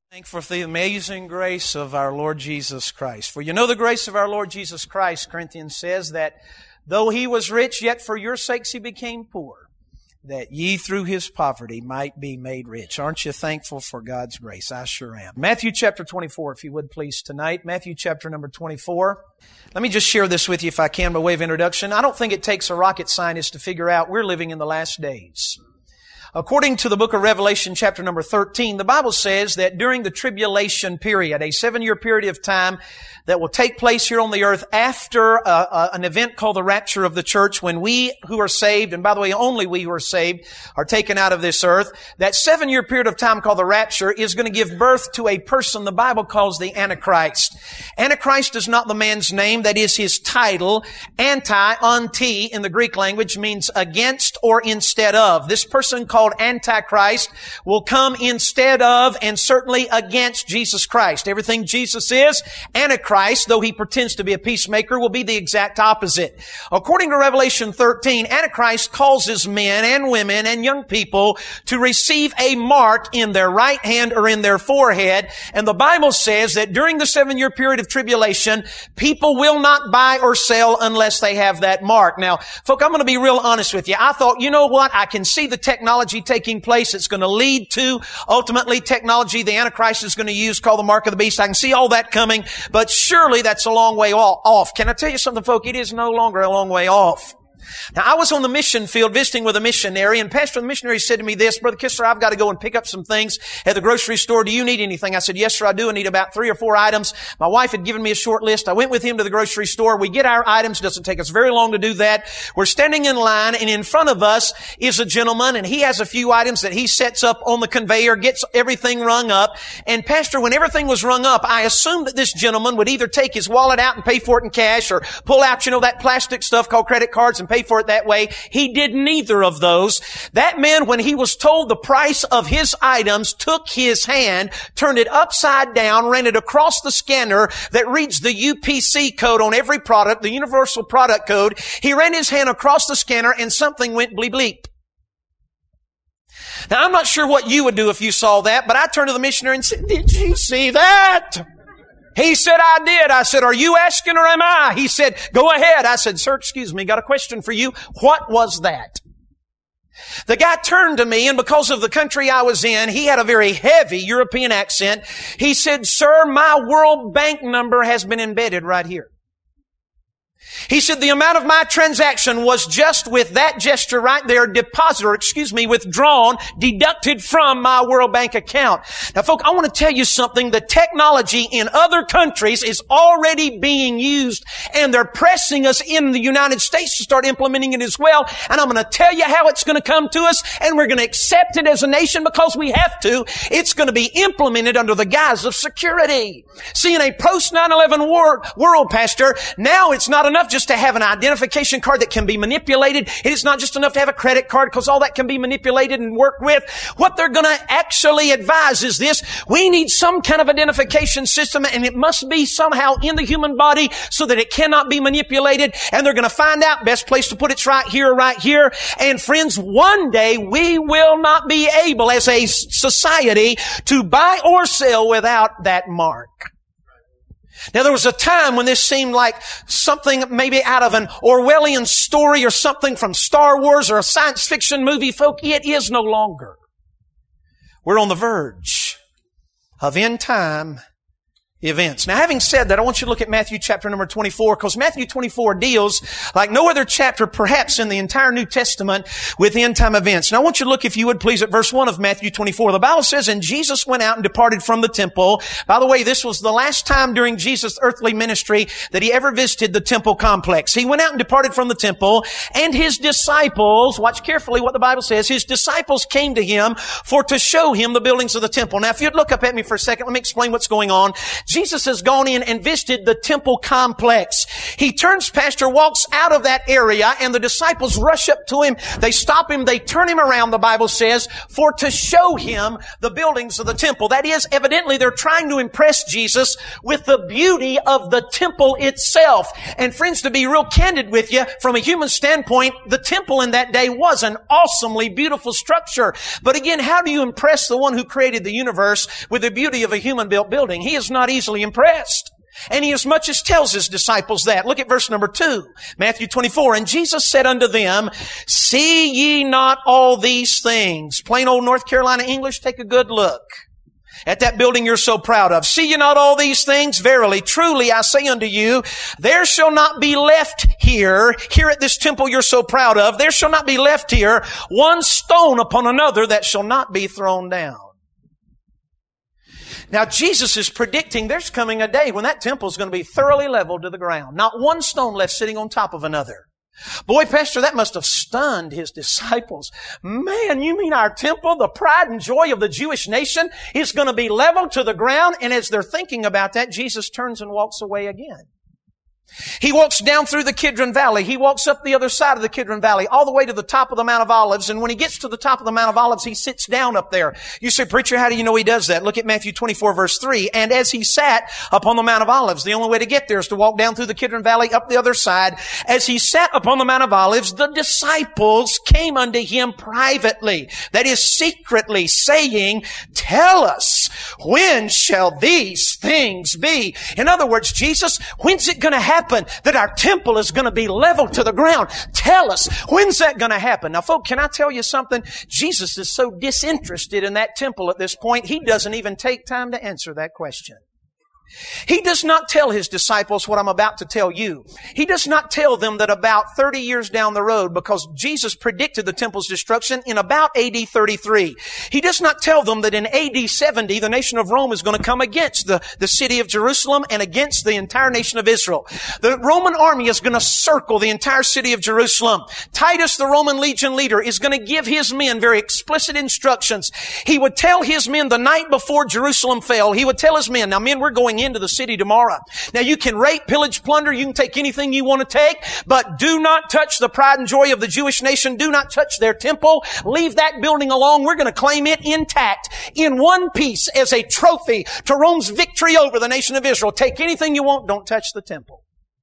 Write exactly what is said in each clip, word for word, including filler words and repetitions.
Thankful for the amazing grace of our Lord Jesus Christ. For you know the grace of our Lord Jesus Christ, Corinthians says, that though He was rich, yet for your sakes He became poor, that ye through His poverty might be made rich. Aren't you thankful for God's grace? I sure am. Matthew chapter twenty-four, if you would please tonight. Matthew chapter number twenty-four. Let me just share this with you if I can by way of introduction. I don't think it takes a rocket scientist to figure out we're living in the last days. According to the book of Revelation, chapter number thirteen, the Bible says that during the tribulation period, a seven-year period of time that will take place here on the earth after uh, uh, an event called the rapture of the church, when we who are saved, and by the way, only we who are saved, are taken out of this earth, that seven-year period of time called the rapture is going to give birth to a person the Bible calls the Antichrist. Antichrist is not the man's name, that is his title. Anti, anti, in the Greek language means against or instead of. This person called Antichrist will come instead of and certainly against Jesus Christ. Everything Jesus is, Antichrist, though he pretends to be a peacemaker, will be the exact opposite. According to Revelation thirteen, Antichrist causes men and women and young people to receive a mark in their right hand or in their forehead. And the Bible says that during the seven-year period of tribulation, people will not buy or sell unless they have that mark. Now, folk, I'm going to be real honest with you. I thought, you know what? I can see the technology taking place. It's going to lead to ultimately technology the Antichrist is going to use called the mark of the beast. I can see all that coming, but surely that's a long way off. Can I tell you something, folk? It is no longer a long way off. Now, I was on the mission field visiting with a missionary, and pastor of the missionary said to me this, Brother Kistler, I've got to go and pick up some things at the grocery store. Do you need anything? I said, yes, sir, I do. I need about three or four items. My wife had given me a short list. I went with him to the grocery store. We get our items. It doesn't take us very long to do that. We're standing in line, and in front of us is a gentleman, and he has a few items that he sets up on the conveyor, gets everything rung up. And pastor, when everything was rung up, I assumed that this gentleman would either take his wallet out and pay for it in cash, or pull out, you know, that plastic stuff called credit cards and pay for it that way. He did neither of those. That man, when he was told the price of his items, took his hand, turned it upside down, ran it across the scanner that reads the U P C code on every product, the Universal Product Code. He ran his hand across the scanner and something went bleep bleep. Now, I'm not sure what you would do if you saw that, but I turned to the missionary and said, did you see that? He said, I did. I said, are you asking or am I? He said, go ahead. I said, sir, excuse me, got a question for you. What was that? The guy turned to me, and because of the country I was in, he had a very heavy European accent. He said, sir, my World Bank number has been embedded right here. He said, the amount of my transaction was just with that gesture right there, deposited, or excuse me, withdrawn, deducted from my World Bank account. Now, folks, I want to tell you something. The technology in other countries is already being used, and they're pressing us in the United States to start implementing it as well. And I'm going to tell you how it's going to come to us, and we're going to accept it as a nation because we have to. It's going to be implemented under the guise of security. See, in a post nine eleven war, world, Pastor, now it's not enough just to have an identification card that can be manipulated. It is not just enough to have a credit card because all that can be manipulated and worked with. What they're going to actually advise is this. We need some kind of identification system, and it must be somehow in the human body so that it cannot be manipulated. And they're going to find out best place to put it's right here, right here. And friends, one day we will not be able as a society to buy or sell without that mark. Now, there was a time when this seemed like something maybe out of an Orwellian story or something from Star Wars or a science fiction movie. Folk, it is no longer. We're on the verge of end time events. Now, having said that, I want you to look at Matthew chapter number twenty-four, because Matthew twenty-four deals, like no other chapter perhaps in the entire New Testament, with end-time events. Now, I want you to look, if you would please, at verse one of Matthew twenty-four. The Bible says, and Jesus went out and departed from the temple. By the way, this was the last time during Jesus' earthly ministry that he ever visited the temple complex. He went out and departed from the temple, and his disciples, watch carefully what the Bible says, his disciples came to him for to show him the buildings of the temple. Now, if you'd look up at me for a second, let me explain what's going on. Jesus has gone in and visited the temple complex. He turns, Pastor, walks out of that area, and the disciples rush up to him. They stop him. They turn him around, the Bible says, for to show him the buildings of the temple. That is, evidently, they're trying to impress Jesus with the beauty of the temple itself. And friends, to be real candid with you, from a human standpoint, the temple in that day was an awesomely beautiful structure. But again, how do you impress the one who created the universe with the beauty of a human-built building? He is not easily impressed. And he as much as tells his disciples that. Look at verse number two, Matthew twenty-four. And Jesus said unto them, see ye not all these things? Plain old North Carolina English, take a good look at that building you're so proud of. See ye not all these things? Verily, truly, I say unto you, there shall not be left here, here at this temple you're so proud of, there shall not be left here one stone upon another that shall not be thrown down. Now, Jesus is predicting there's coming a day when that temple is going to be thoroughly leveled to the ground. Not one stone left sitting on top of another. Boy, Pastor, that must have stunned his disciples. Man, you mean our temple, the pride and joy of the Jewish nation, is going to be leveled to the ground? And as they're thinking about that, Jesus turns and walks away again. He walks down through the Kidron Valley. He walks up the other side of the Kidron Valley, all the way to the top of the Mount of Olives. And when he gets to the top of the Mount of Olives, he sits down up there. You say, preacher, how do you know he does that? Look at Matthew twenty-four, verse three. And as he sat upon the Mount of Olives, the only way to get there is to walk down through the Kidron Valley up the other side. As he sat upon the Mount of Olives, the disciples came unto him privately, that is, secretly, saying, tell us, when shall these things be? In other words, Jesus, when's it going to happen that our temple is going to be leveled to the ground? Tell us, when's that going to happen? Now, folks, can I tell you something? Jesus is so disinterested in that temple at this point, he doesn't even take time to answer that question. He does not tell his disciples what I'm about to tell you. He does not tell them that about thirty years down the road, because Jesus predicted the temple's destruction in about A D thirty-three. He does not tell them that in A D seventy, the nation of Rome is going to come against the, the city of Jerusalem and against the entire nation of Israel. The Roman army is going to circle the entire city of Jerusalem. Titus, the Roman legion leader, is going to give his men very explicit instructions. He would tell his men the night before Jerusalem fell, he would tell his men, now men, we're going into the city tomorrow. Now you can rape, pillage, plunder, you can take anything you want to take, but do not touch the pride and joy of the Jewish nation. Do not touch their temple. Leave that building alone. We're going to claim it intact, in one piece, as a trophy to Rome's victory over the nation of Israel. Take anything you want, don't touch the temple.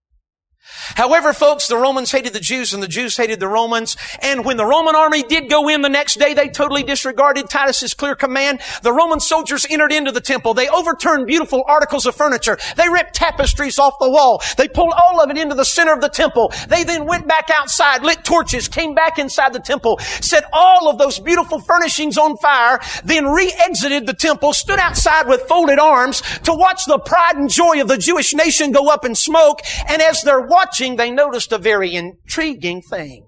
However, folks, the Romans hated the Jews and the Jews hated the Romans. And when the Roman army did go in the next day, they totally disregarded Titus's clear command. The Roman soldiers entered into the temple. They overturned beautiful articles of furniture. They ripped tapestries off the wall. They pulled all of it into the center of the temple. They then went back outside, lit torches, came back inside the temple, set all of those beautiful furnishings on fire, then re-exited the temple, stood outside with folded arms to watch the pride and joy of the Jewish nation go up in smoke. And as they're watching, they noticed a very intriguing thing.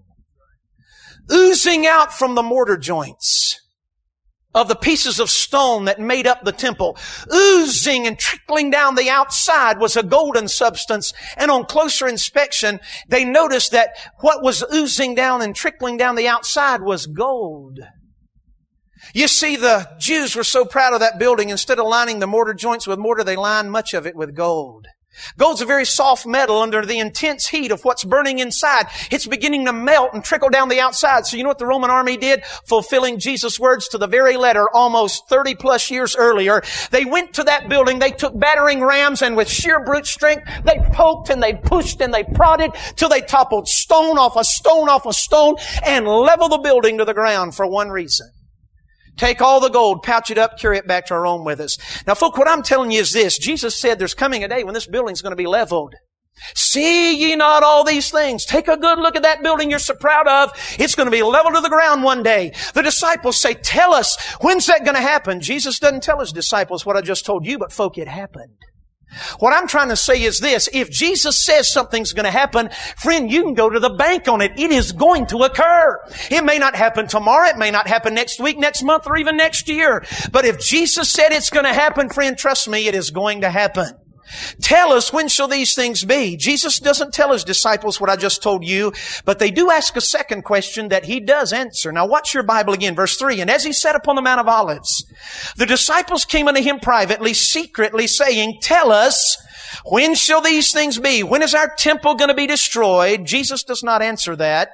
Oozing out from the mortar joints of the pieces of stone that made up the temple, oozing and trickling down the outside, was a golden substance. And on closer inspection, they noticed that what was oozing down and trickling down the outside was gold. You see, the Jews were so proud of that building, instead of lining the mortar joints with mortar, they lined much of it with gold. Gold's a very soft metal. Under the intense heat of what's burning inside, it's beginning to melt and trickle down the outside. So you know what the Roman army did? Fulfilling Jesus' words to the very letter almost thirty plus years earlier. They went to that building, they took battering rams, and with sheer brute strength, they poked and they pushed and they prodded till they toppled stone off a stone off a stone and leveled the building to the ground for one reason. Take all the gold, pouch it up, carry it back to Rome with us. Now, folk, what I'm telling you is this. Jesus said there's coming a day when this building's going to be leveled. See ye not all these things? Take a good look at that building you're so proud of. It's going to be leveled to the ground one day. The disciples say, tell us, when's that going to happen? Jesus doesn't tell his disciples what I just told you, but folk, it happened. What I'm trying to say is this. If Jesus says something's going to happen, friend, you can go to the bank on it. It is going to occur. It may not happen tomorrow. It may not happen next week, next month, or even next year. But if Jesus said it's going to happen, friend, trust me, it is going to happen. Tell us, when shall these things be? Jesus doesn't tell His disciples what I just told you, but they do ask a second question that He does answer. Now watch your Bible again, verse three. And as He sat upon the Mount of Olives, the disciples came unto Him privately, secretly, saying, Tell us, when shall these things be? When is our temple going to be destroyed? Jesus does not answer that.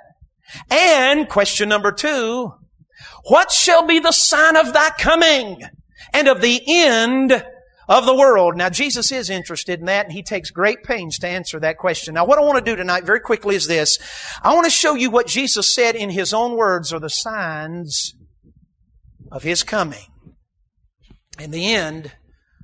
And question number two, what shall be the sign of Thy coming and of the end of the world? Now, Jesus is interested in that, and He takes great pains to answer that question. Now, what I want to do tonight very quickly is this. I want to show you what Jesus said in His own words are the signs of His coming and the end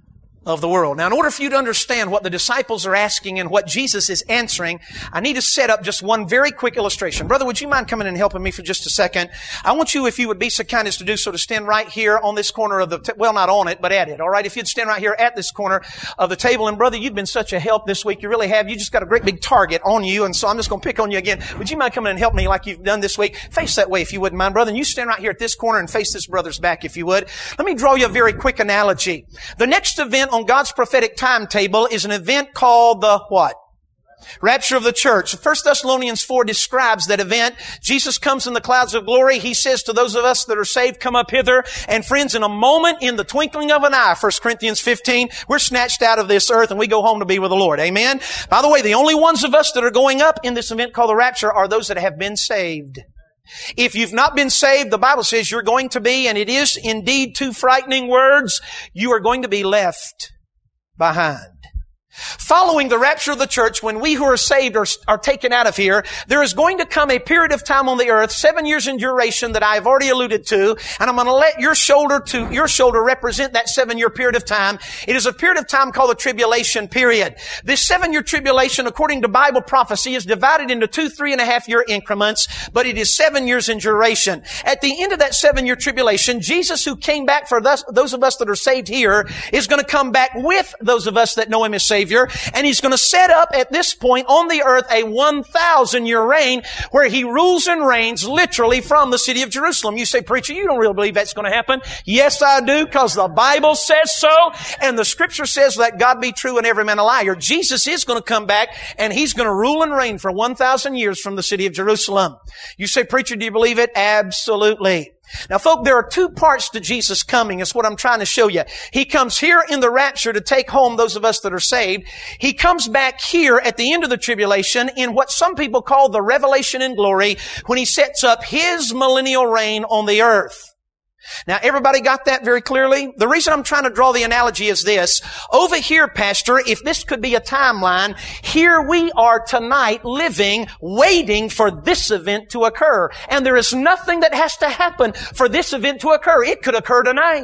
of the world. Now, in order for you to understand what the disciples are asking and what Jesus is answering, I need to set up just one very quick illustration. Brother, would you mind coming and helping me for just a second? I want you, if you would be so kind as to do so, to stand right here on this corner of the, t- well, not on it, but at it, all right? If you'd stand right here at this corner of the table. And brother, you've been such a help this week. You really have. You just got a great big target on you, and so I'm just going to pick on you again. Would you mind coming and help me like you've done this week? Face that way if you wouldn't mind, brother. And you stand right here at this corner and face this brother's back if you would. Let me draw you a very quick analogy. The next event on God's prophetic timetable is an event called the what? Rapture of the church. First Thessalonians four describes that event. Jesus comes in the clouds of glory. He says to those of us that are saved, come up hither. And friends, in a moment, in the twinkling of an eye, First Corinthians fifteen, we're snatched out of this earth and we go home to be with the Lord. Amen? By the way, the only ones of us that are going up in this event called the rapture are those that have been saved. If you've not been saved, the Bible says you're going to be, and it is indeed two frightening words, you are going to be left behind. Following the rapture of the church, when we who are saved are, are taken out of here, there is going to come a period of time on the earth, seven years in duration that I have already alluded to, and I'm going to let your shoulder to your shoulder represent that seven-year period of time. It is a period of time called the tribulation period. This seven-year tribulation, according to Bible prophecy, is divided into two three and a half year increments, but it is seven years in duration. At the end of that seven-year tribulation, Jesus, who came back for those, those of us that are saved here, is going to come back with those of us that know Him as Savior. And He's going to set up at this point on the earth a one thousand year reign where He rules and reigns literally from the city of Jerusalem. You say, preacher, you don't really believe that's going to happen. Yes, I do, because the Bible says so. And the Scripture says, let God be true and every man a liar. Jesus is going to come back and He's going to rule and reign for one thousand years from the city of Jerusalem. You say, preacher, do you believe it? Absolutely. Now, folk, there are two parts to Jesus coming. It's what I'm trying to show you. He comes here in the rapture to take home those of us that are saved. He comes back here at the end of the tribulation in what some people call the revelation in glory, when He sets up His millennial reign on the earth. Now, everybody got that very clearly? The reason I'm trying to draw the analogy is this. Over here, Pastor, if this could be a timeline, here we are tonight living, waiting for this event to occur. And there is nothing that has to happen for this event to occur. It could occur tonight.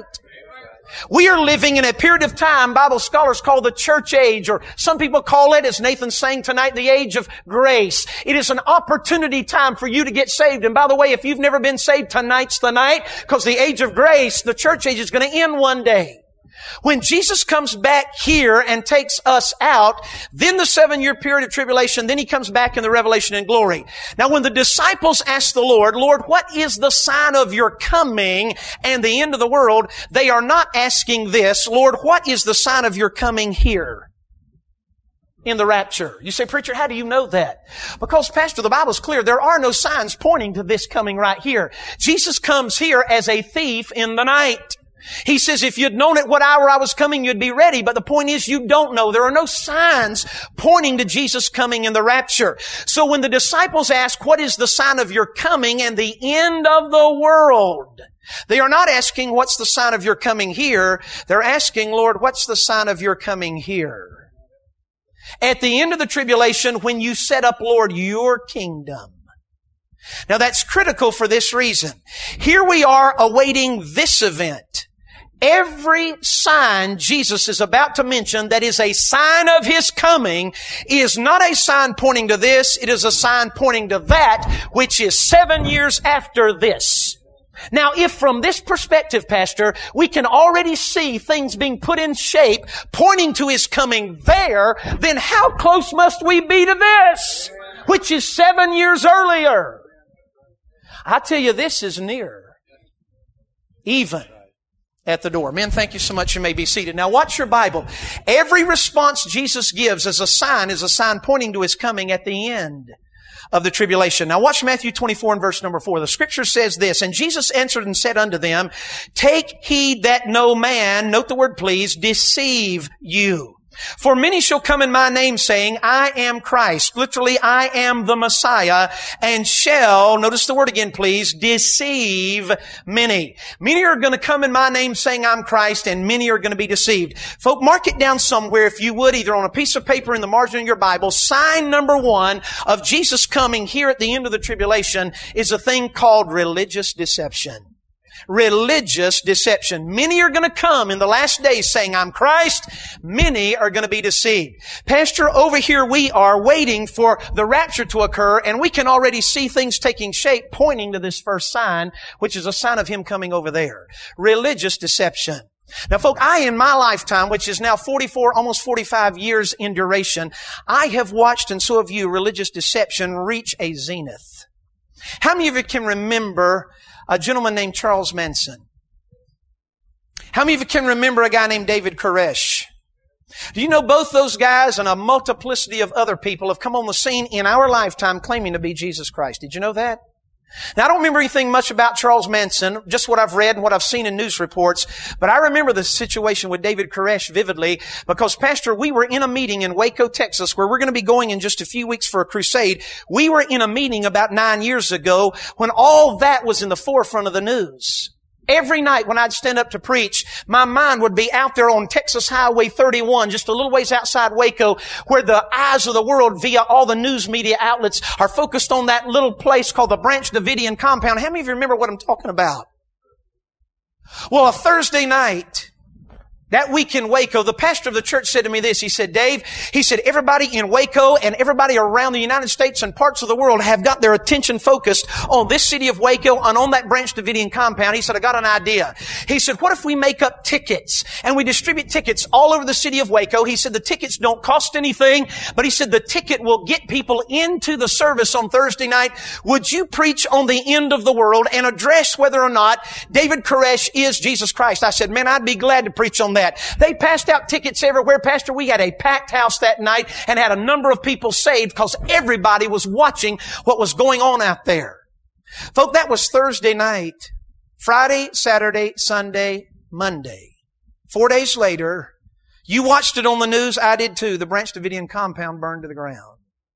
We are living in a period of time Bible scholars call the church age, or some people call it, as Nathan's saying tonight, the age of grace. It is an opportunity time for you to get saved. And by the way, if you've never been saved, tonight's the night, because the age of grace, the church age, is going to end one day. When Jesus comes back here and takes us out, then the seven-year period of tribulation, then He comes back in the revelation in glory. Now, when the disciples ask the Lord, Lord, what is the sign of Your coming and the end of the world? They are not asking this, Lord, what is the sign of Your coming here in the rapture? You say, preacher, how do you know that? Because, Pastor, the Bible's clear. There are no signs pointing to this coming right here. Jesus comes here as a thief in the night. He says, if you'd known at what hour I was coming, you'd be ready. But the point is, you don't know. There are no signs pointing to Jesus coming in the rapture. So when the disciples ask, what is the sign of Your coming and the end of the world? They are not asking, what's the sign of Your coming here? They're asking, Lord, what's the sign of Your coming here? At the end of the tribulation, when you set up, Lord, Your kingdom. Now that's critical for this reason. Here we are awaiting this event. Every sign Jesus is about to mention that is a sign of His coming is not a sign pointing to this. It is a sign pointing to that, which is seven years after this. Now, if from this perspective, Pastor, we can already see things being put in shape pointing to His coming there, then how close must we be to this, which is seven years earlier? I tell you, this is near. Even at the door. Men, thank you so much. You may be seated. Now watch your Bible. Every response Jesus gives as a sign is a sign pointing to His coming at the end of the tribulation. Now watch Matthew twenty-four and verse number four. The scripture says this, "And Jesus answered and said unto them, Take heed that no man," note the word please, "deceive you. For many shall come in my name saying, I am Christ," literally, I am the Messiah, "and shall," notice the word again please, "deceive many." Many are going to come in my name saying I'm Christ, and many are going to be deceived. Folk, mark it down somewhere if you would, either on a piece of paper in the margin of your Bible. Sign number one of Jesus coming here at the end of the tribulation is a thing called religious deception. Religious deception. Many are going to come in the last days saying, I'm Christ. Many are going to be deceived. Pastor, over here we are waiting for the rapture to occur, and we can already see things taking shape pointing to this first sign, which is a sign of Him coming over there. Religious deception. Now, folk, I, in my lifetime, which is now forty-four, almost forty-five years in duration, I have watched, and so have you, religious deception reach a zenith. How many of you can remember a gentleman named Charles Manson? How many of you can remember a guy named David Koresh? Do you know both those guys and a multiplicity of other people have come on the scene in our lifetime claiming to be Jesus Christ? Did you know that? Now, I don't remember anything much about Charles Manson, just what I've read and what I've seen in news reports, but I remember the situation with David Koresh vividly because, Pastor, we were in a meeting in Waco, Texas, where we're going to be going in just a few weeks for a crusade. We were in a meeting about nine years ago when all that was in the forefront of the news. Every night when I'd stand up to preach, my mind would be out there on Texas Highway thirty-one, just a little ways outside Waco, where the eyes of the world via all the news media outlets are focused on that little place called the Branch Davidian compound. How many of you remember what I'm talking about? Well, a Thursday night, that week in Waco, the pastor of the church said to me this. He said, Dave, he said, everybody in Waco and everybody around the United States and parts of the world have got their attention focused on this city of Waco and on that Branch Davidian compound. He said, I got an idea. He said, what if we make up tickets and we distribute tickets all over the city of Waco? He said, the tickets don't cost anything, but he said, the ticket will get people into the service on Thursday night. Would you preach on the end of the world and address whether or not David Koresh is Jesus Christ? I said, man, I'd be glad to preach on that. They passed out tickets everywhere. Pastor, we had a packed house that night and had a number of people saved because everybody was watching what was going on out there. Folks, that was Thursday night. Friday, Saturday, Sunday, Monday. Four days later, you watched it on the news. I did too. The Branch Davidian compound burned to the ground.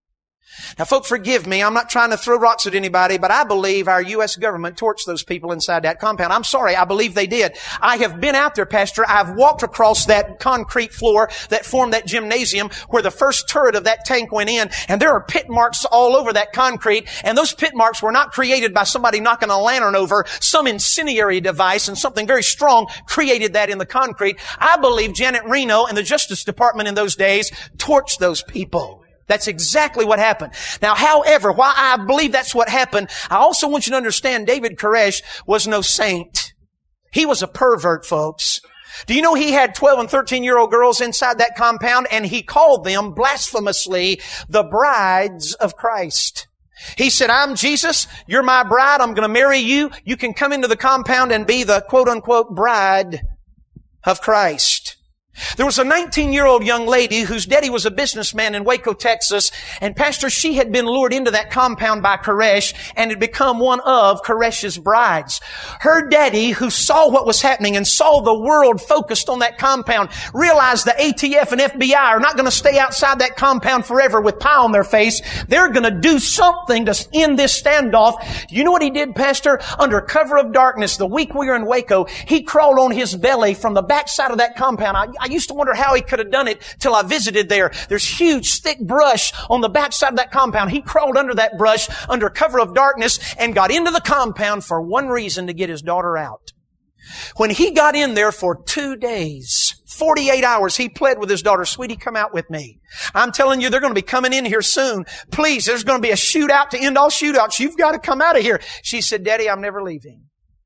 Now, folks, forgive me. I'm not trying to throw rocks at anybody, but I believe our U S government torched those people inside that compound. I'm sorry. I believe they did. I have been out there, Pastor. I've walked across that concrete floor that formed that gymnasium where the first turret of that tank went in, and there are pit marks all over that concrete, and those pit marks were not created by somebody knocking a lantern over some incendiary device, and something very strong created that in the concrete. I believe Janet Reno and the Justice Department in those days torched those people. That's exactly what happened. Now, however, while I believe that's what happened, I also want you to understand David Koresh was no saint. He was a pervert, folks. Do you know he had twelve and thirteen-year-old girls inside that compound, and he called them blasphemously the brides of Christ? He said, I'm Jesus, you're my bride, I'm going to marry you. You can come into the compound and be the quote-unquote bride of Christ. There was a nineteen-year-old young lady whose daddy was a businessman in Waco, Texas, and Pastor, she had been lured into that compound by Koresh and had become one of Koresh's brides. Her daddy, who saw what was happening and saw the world focused on that compound, realized the A T F and F B I are not going to stay outside that compound forever with pie on their face. They're going to do something to end this standoff. You know what he did, Pastor? Under cover of darkness, the week we were in Waco, he crawled on his belly from the backside of that compound. I, I I used to wonder how he could have done it till I visited there. There's huge, thick brush on the backside of that compound. He crawled under that brush under cover of darkness and got into the compound for one reason, to get his daughter out. When he got in there for two days, forty-eight hours, he pled with his daughter, sweetie, come out with me. I'm telling you, they're going to be coming in here soon. Please, there's going to be a shootout to end all shootouts. You've got to come out of here. She said, Daddy, I'm never leaving.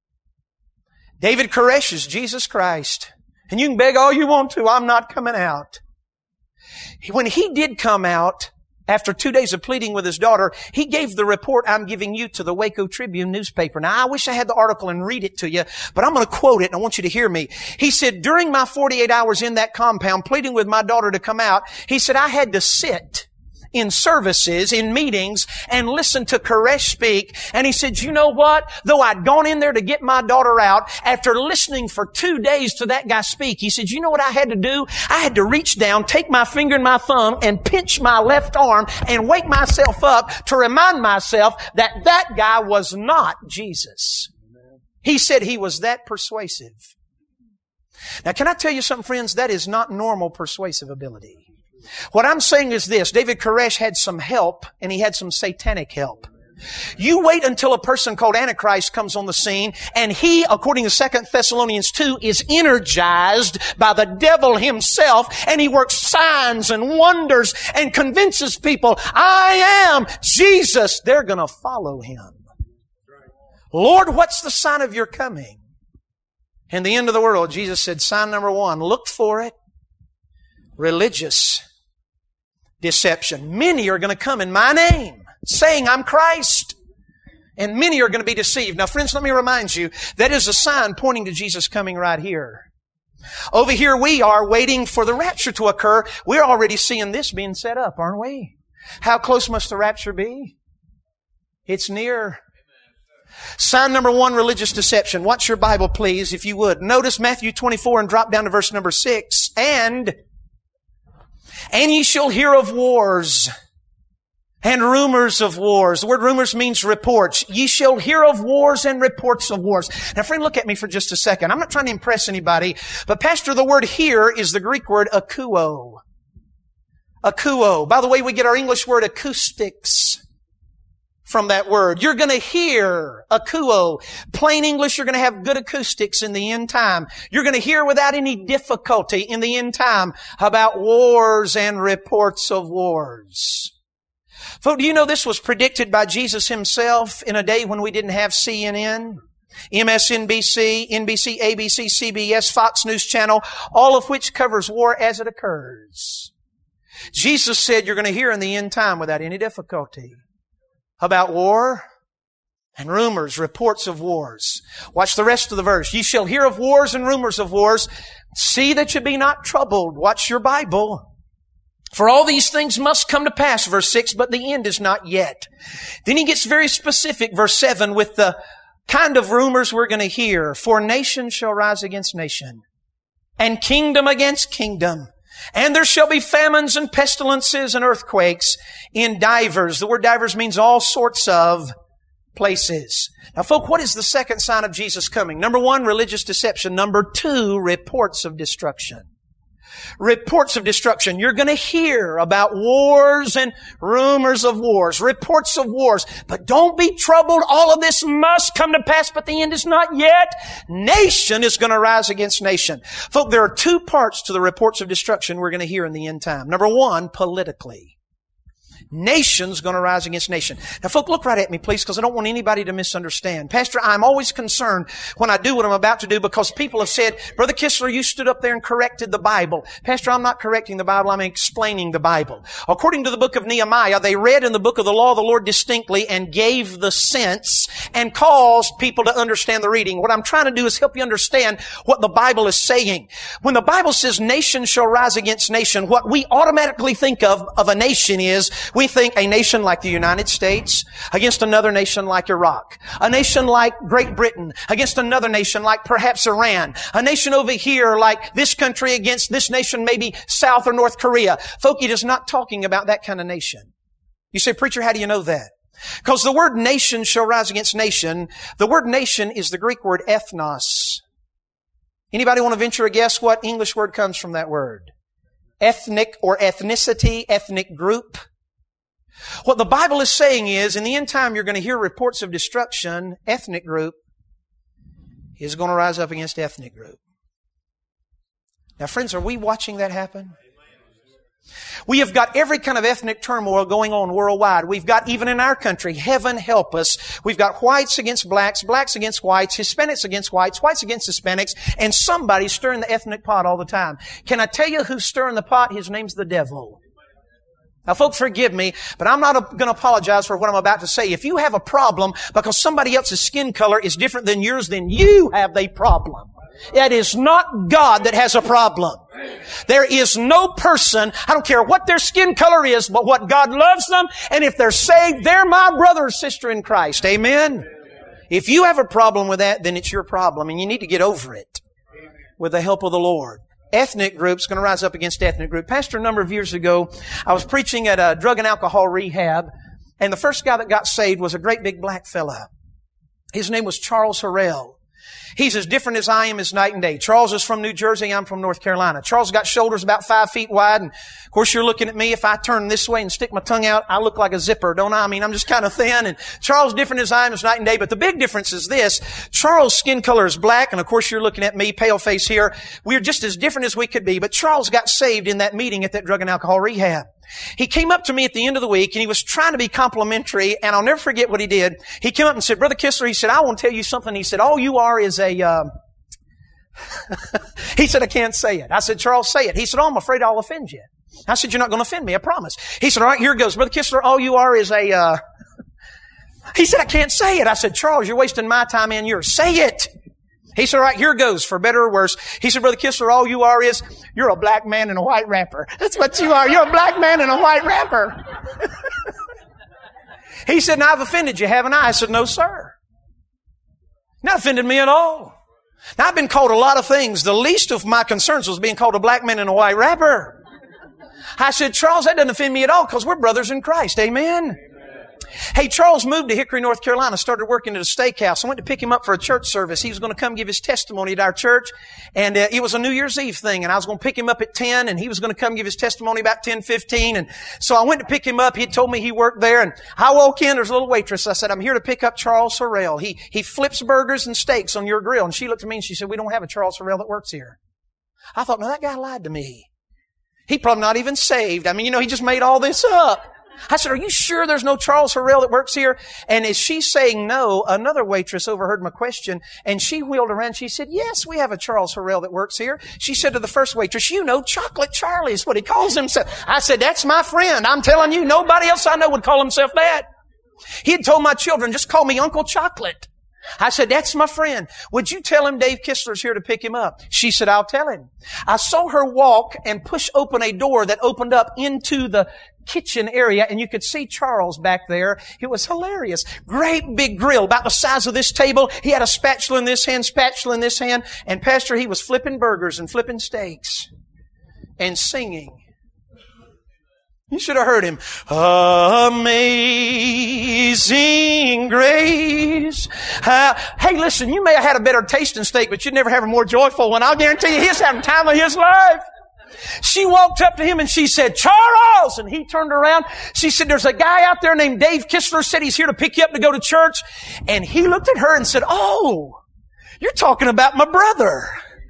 David Koresh is Jesus Christ. And you can beg all you want to, I'm not coming out. When he did come out, After two days of pleading with his daughter, he gave the report I'm giving you to the Waco Tribune newspaper. Now, I wish I had the article and read it to you, but I'm going to quote it and I want you to hear me. He said, during my forty-eight hours in that compound, pleading with my daughter to come out, he said, I had to sit in services, in meetings, and listen to Koresh speak. And he said, you know what? Though I'd gone in there to get my daughter out, after listening for two days to that guy speak, he said, you know what I had to do? I had to reach down, take my finger and my thumb, and pinch my left arm, and wake myself up to remind myself that that guy was not Jesus. He said he was that persuasive. Now, can I tell you something, friends? That is not normal persuasive ability. What I'm saying is this. David Koresh had some help, and he had some satanic help. You wait until a person called Antichrist comes on the scene, and he, according to Second Thessalonians two, is energized by the devil himself, and he works signs and wonders and convinces people, I am Jesus. They're going to follow him. Lord, what's the sign of your coming? In the end of the world, Jesus said, sign number one, look for it. Religious deception. Many are going to come in my name, saying I'm Christ. And many are going to be deceived. Now, friends, let me remind you, that is a sign pointing to Jesus coming right here. Over here we are waiting for the rapture to occur. We're already seeing this being set up, aren't we? How close must the rapture be? It's near. Sign number one, religious deception. Watch your Bible, please, if you would. Notice Matthew twenty-four and drop down to verse number six. And And ye shall hear of wars and rumors of wars. The word rumors means reports. Ye shall hear of wars and reports of wars. Now, friend, look at me for just a second. I'm not trying to impress anybody, but Pastor, the word hear is the Greek word akouo. Akouo. By the way, we get our English word acoustics from that word. You're going to hear akouo. Plain English, you're going to have good acoustics in the end time. You're going to hear without any difficulty in the end time about wars and reports of wars. Folks, do you know this was predicted by Jesus himself in a day when we didn't have C N N, M S N B C, N B C, A B C, C B S, Fox News Channel, all of which covers war as it occurs. Jesus said you're going to hear in the end time without any difficulty about war and rumors, reports of wars. Watch the rest of the verse. Ye shall hear of wars and rumors of wars. See that you be not troubled. Watch your Bible. For all these things must come to pass, verse six, but the end is not yet. Then he gets very specific, verse seven, with the kind of rumors we're going to hear. For nation shall rise against nation, and kingdom against kingdom. And there shall be famines and pestilences and earthquakes in divers. The word divers means all sorts of places. Now, folk, what is the second sign of Jesus coming? Number one, religious deception. Number two, reports of destruction. Reports of destruction. You're going to hear about wars and rumors of wars, reports of wars. But don't be troubled. All of this must come to pass, but the end is not yet. Nation is going to rise against nation. Folk, there are two parts to the reports of destruction we're going to hear in the end time. Number one, politically. Nation's going to rise against nation. Now, folk, look right at me, please, because I don't want anybody to misunderstand. Pastor, I'm always concerned when I do what I'm about to do because people have said, Brother Kistler, you stood up there and corrected the Bible. Pastor, I'm not correcting the Bible. I'm explaining the Bible. According to the book of Nehemiah, they read in the book of the law of the Lord distinctly and gave the sense and caused people to understand the reading. What I'm trying to do is help you understand what the Bible is saying. When the Bible says nation shall rise against nation, what we automatically think of of a nation is we think a nation like the United States against another nation like Iraq. A nation like Great Britain against another nation like perhaps Iran. A nation over here like this country against this nation, maybe South or North Korea. Folk, it is not talking about that kind of nation. You say, preacher, how do you know that? Because the word nation shall rise against nation. The word nation is the Greek word ethnos. Anybody want to venture a guess what English word comes from that word? Ethnic or ethnicity, ethnic group. What the Bible is saying is, in the end time, you're going to hear reports of destruction. Ethnic group is going to rise up against ethnic group. Now, friends, are we watching that happen? We have got every kind of ethnic turmoil going on worldwide. We've got, even in our country, heaven help us, we've got whites against blacks, blacks against whites, Hispanics against whites, whites against Hispanics, and somebody's stirring the ethnic pot all the time. Can I tell you who's stirring the pot? His name's the devil. Now, folks, forgive me, but I'm not going to apologize for what I'm about to say. If you have a problem because somebody else's skin color is different than yours, then you have a problem. It is not God that has a problem. There is no person, I don't care what their skin color is, but what God loves them, and if they're saved, they're my brother or sister in Christ. Amen? If you have a problem with that, then it's your problem, and you need to get over it with the help of the Lord. Ethnic groups going to rise up against ethnic group. Pastor, a number of years ago, I was preaching at a drug and alcohol rehab, and the first guy that got saved was a great big black fella. His name was Charles Harrell. He's as different as I am as night and day. Charles is from New Jersey. I'm from North Carolina. Charles got shoulders about five feet wide. And of course, you're looking at me. If I turn this way and stick my tongue out, I look like a zipper, don't I? I mean, I'm just kind of thin. And Charles different as I am as night and day. But the big difference is this. Charles' skin color is black. And of course, you're looking at me, pale face here. We're just as different as we could be. But Charles got saved in that meeting at that drug and alcohol rehab. He came up to me at the end of the week and he was trying to be complimentary, and I'll never forget what he did. He came up and said, Brother Kistler, he said, I want to tell you something. He said, all you are is a, uh, he said, I can't say it. I said, Charles, say it. He said, oh, I'm afraid I'll offend you. I said, you're not going to offend me, I promise. He said, all right, here it goes. Brother Kistler, all you are is a, uh, he said, I can't say it. I said, Charles, you're wasting my time and yours. Say it. He said, all right, here goes, for better or worse. He said, Brother Kistler, all you are is, you're a black man in a white wrapper. That's what you are. You're a black man in a white wrapper. He said, now I've offended you, haven't I? I said, no, sir. Not offended me at all. Now, I've been called a lot of things. The least of my concerns was being called a black man in a white wrapper. I said, Charles, that doesn't offend me at all because we're brothers in Christ. Amen. Hey, Charles moved to Hickory, North Carolina, started working at a steakhouse. I went to pick him up for a church service. He was going to come give his testimony at our church, and uh, it was a New Year's Eve thing, and I was going to pick him up at ten, and he was going to come give his testimony about ten fifteen, and so I went to pick him up. He had told me he worked there, and I walk in, there's a little waitress. I said, I'm here to pick up Charles Harrell. He, he flips burgers and steaks on your grill, and she looked at me and she said, we don't have a Charles Harrell that works here. I thought, no, that guy lied to me. He probably not even saved. I mean, you know, he just made all this up. I said, are you sure there's no Charles Harrell that works here? And as she's saying no, another waitress overheard my question, and she wheeled around. She said, yes, we have a Charles Harrell that works here. She said to the first waitress, you know, Chocolate Charlie is what he calls himself. I said, that's my friend. I'm telling you, nobody else I know would call himself that. He had told my children, just call me Uncle Chocolate. I said, that's my friend. Would you tell him Dave Kistler's here to pick him up? She said, I'll tell him. I saw her walk and push open a door that opened up into the kitchen area, and you could see Charles back there. It was hilarious. Great big grill, about the size of this table. He had a spatula in this hand, spatula in this hand, and Pastor, he was flipping burgers and flipping steaks and singing. You should have heard him. Amazing grace. Uh, hey, listen, you may have had a better tasting steak, but you'd never have a more joyful one. I'll guarantee you he's having the time of his life. She walked up to him and she said, Charles! And he turned around. She said, there's a guy out there named Dave Kistler, said he's here to pick you up to go to church. And he looked at her and said, oh, you're talking about my brother.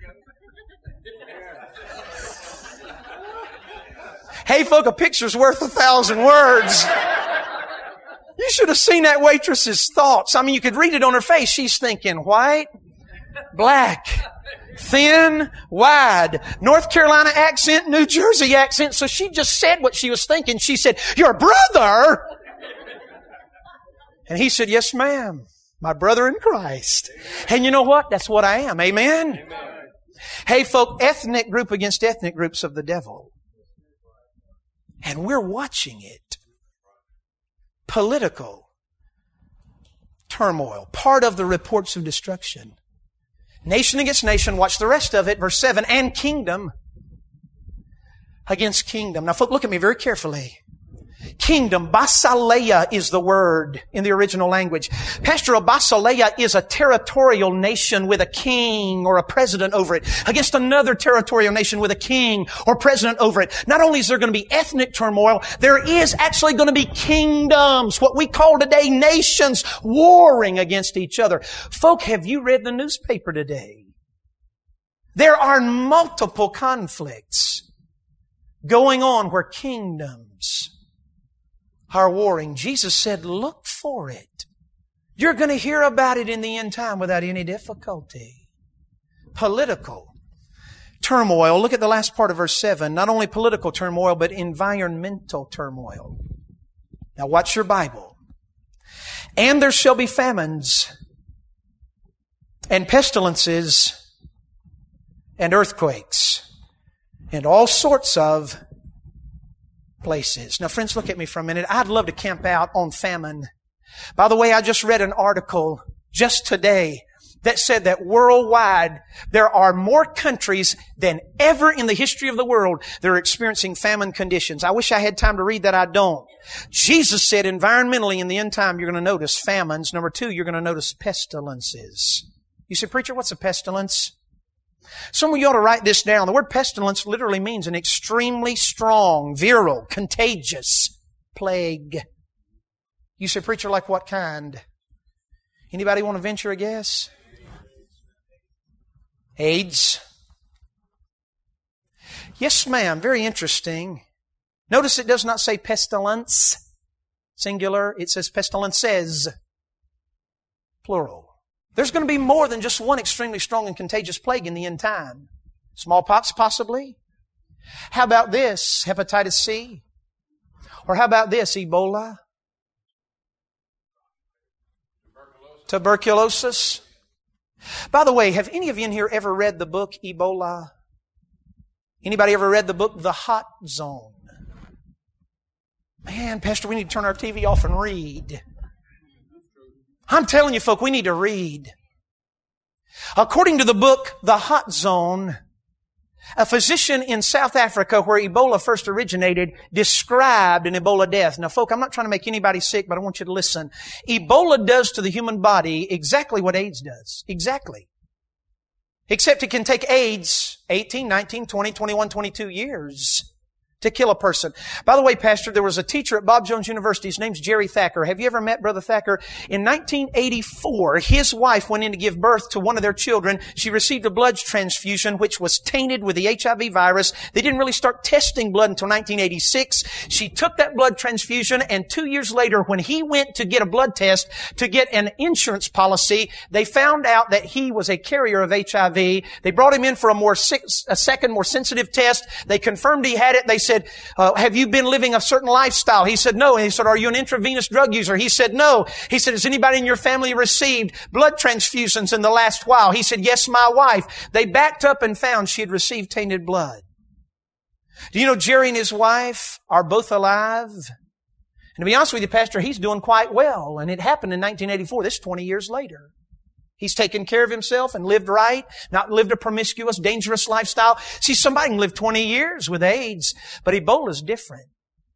Hey, folk, a picture's worth a thousand words. You should have seen that waitress's thoughts. I mean, you could read it on her face. She's thinking white, black, thin, wide, North Carolina accent, New Jersey accent. So she just said what she was thinking. She said, your brother? And he said, yes, ma'am. My brother in Christ. And you know what? That's what I am. Amen? Amen. Hey, folk, ethnic group against ethnic groups of the devil. And we're watching it. Political turmoil. Part of the reports of destruction. Nation against nation. Watch the rest of it. Verse seven. And kingdom against kingdom. Now, folks, look at me very carefully. Kingdom, Basileia is the word in the original language. Pastor, a Basileia is a territorial nation with a king or a president over it against another territorial nation with a king or president over it. Not only is there going to be ethnic turmoil, there is actually going to be kingdoms, what we call today nations, warring against each other. Folk, have you read the newspaper today? There are multiple conflicts going on where kingdoms are warring. Jesus said, look for it. You're going to hear about it in the end time without any difficulty. Political turmoil. Look at the last part of verse seven. Not only political turmoil, but environmental turmoil. Now watch your Bible. And there shall be famines and pestilences and earthquakes and all sorts of places. Now friends, look at me for a minute. I'd love to camp out on famine. By the way, I just read an article just today that said that worldwide there are more countries than ever in the history of the world that are experiencing famine conditions. I wish I had time to read that. I don't. Jesus said environmentally in the end time you're going to notice famines. Number two, you're going to notice pestilences. You say, preacher, what's a pestilence? Some of you ought to write this down. The word pestilence literally means an extremely strong, virile, contagious plague. You say, preacher, like what kind? Anybody want to venture a guess? AIDS. Yes, ma'am. Very interesting. Notice it does not say pestilence, singular. It says pestilences, plural. There's going to be more than just one extremely strong and contagious plague in the end time. Smallpox, possibly. How about this? Hepatitis C. Or how about this? Ebola. Tuberculosis. By the way, have any of you in here ever read the book Ebola? Anybody ever read the book The Hot Zone? Man, Pastor, we need to turn our T V off and read. I'm telling you, folk, we need to read. According to the book The Hot Zone, a physician in South Africa where Ebola first originated described an Ebola death. Now, folk, I'm not trying to make anybody sick, but I want you to listen. Ebola does to the human body exactly what AIDS does. Exactly. Except it can take AIDS eighteen, nineteen, twenty, twenty-one, twenty-two years to kill a person. By the way, Pastor, there was a teacher at Bob Jones University. His name's Jerry Thacker. Have you ever met Brother Thacker? In nineteen eighty-four, his wife went in to give birth to one of their children. She received a blood transfusion which was tainted with the H I V virus. They didn't really start testing blood until nineteen eighty-six. She took that blood transfusion, and two years later, when he went to get a blood test to get an insurance policy, they found out that he was a carrier of H I V. They brought him in for a more six, a second, more sensitive test. They confirmed he had it. They said, Uh, have you been living a certain lifestyle? He said, no. And he said, are you an intravenous drug user? He said, no. He said, has anybody in your family received blood transfusions in the last while? He said, yes, my wife. They backed up and found she had received tainted blood. Do you know Jerry and his wife are both alive? And to be honest with you, Pastor, he's doing quite well. And it happened in nineteen eighty-four. This is twenty years later. He's taken care of himself and lived right, not lived a promiscuous, dangerous lifestyle. See, somebody can live twenty years with AIDS, but Ebola's different.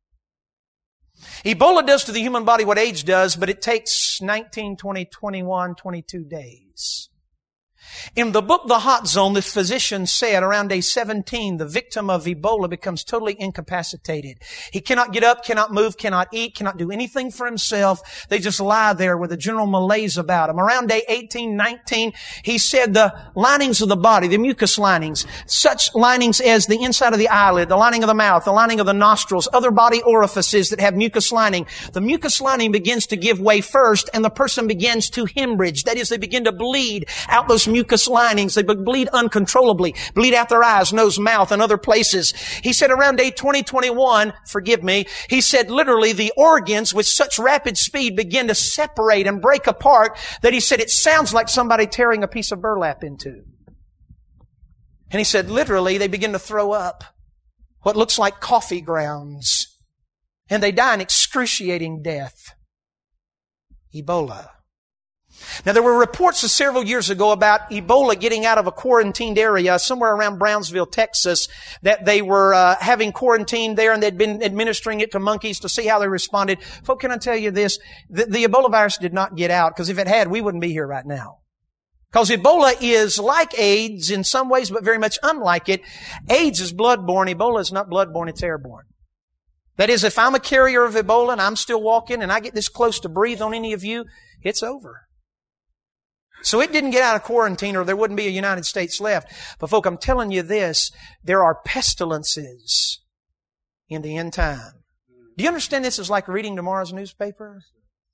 Ebola does to the human body what AIDS does, but it takes nineteen, twenty, twenty-one, twenty-two days. In the book The Hot Zone, this physician said around day seventeen, the victim of Ebola becomes totally incapacitated. He cannot get up, cannot move, cannot eat, cannot do anything for himself. They just lie there with a general malaise about him. Around day eighteen, nineteen, he said the linings of the body, the mucous linings, such linings as the inside of the eyelid, the lining of the mouth, the lining of the nostrils, other body orifices that have mucous lining, the mucous lining begins to give way first, and the person begins to hemorrhage. That is, they begin to bleed out those mucous linings. They bleed uncontrollably, bleed out their eyes, nose, mouth, and other places. He said around day twenty, twenty-one, forgive me, he said literally the organs with such rapid speed begin to separate and break apart that he said it sounds like somebody tearing a piece of burlap in two. And he said literally they begin to throw up what looks like coffee grounds, and they die an excruciating death. Ebola. Now, there were reports several years ago about Ebola getting out of a quarantined area somewhere around Brownsville, Texas, that they were uh, having quarantine there, and they'd been administering it to monkeys to see how they responded. Folks, can I tell you this? The, the Ebola virus did not get out, because if it had, we wouldn't be here right now. Because Ebola is like AIDS in some ways, but very much unlike it. AIDS is bloodborne. Ebola is not bloodborne, it's airborne. That is, if I'm a carrier of Ebola and I'm still walking and I get this close to breathe on any of you, it's over. So it didn't get out of quarantine, or there wouldn't be a United States left. But folk, I'm telling you this, there are pestilences in the end time. Do you understand this is like reading tomorrow's newspaper?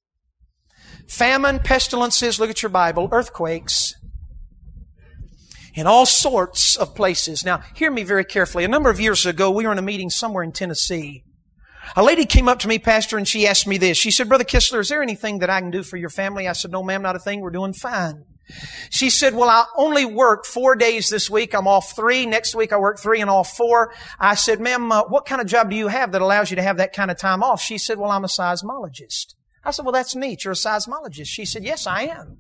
Famine, pestilences, look at your Bible, earthquakes, in all sorts of places. Now, hear me very carefully. A number of years ago, we were in a meeting somewhere in Tennessee. A lady came up to me, Pastor, and she asked me this. She said, Brother Kistler, is there anything that I can do for your family? I said, no, ma'am, not a thing. We're doing fine. She said, well, I only work four days this week. I'm off three. Next week I work three and off four. I said, ma'am, uh, what kind of job do you have that allows you to have that kind of time off? She said, well, I'm a seismologist. I said, well, that's neat. You're a seismologist. She said, yes, I am.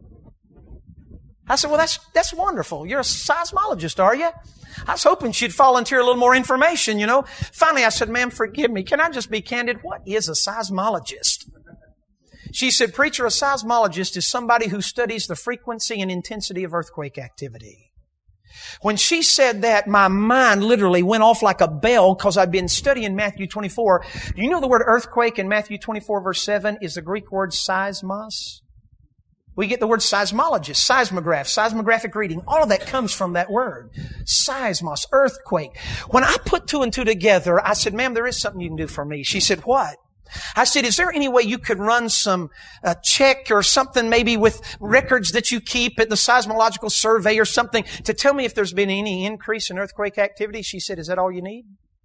I said, well, that's, that's wonderful. You're a seismologist, are you? I was hoping she'd volunteer a little more information, you know. Finally, I said, ma'am, forgive me. Can I just be candid? What is a seismologist? She said, preacher, a seismologist is somebody who studies the frequency and intensity of earthquake activity. When she said that, my mind literally went off like a bell because I'd been studying Matthew twenty-four. Do you know the word earthquake in Matthew twenty-four verse seven is the Greek word seismos? We get the word seismologist, seismograph, seismographic reading. All of that comes from that word. Seismos, earthquake. When I put two and two together, I said, ma'am, there is something you can do for me. She said, what? I said, is there any way you could run some uh, check or something maybe with records that you keep at the seismological survey or something to tell me if there's been any increase in earthquake activity? She said, is that all you need?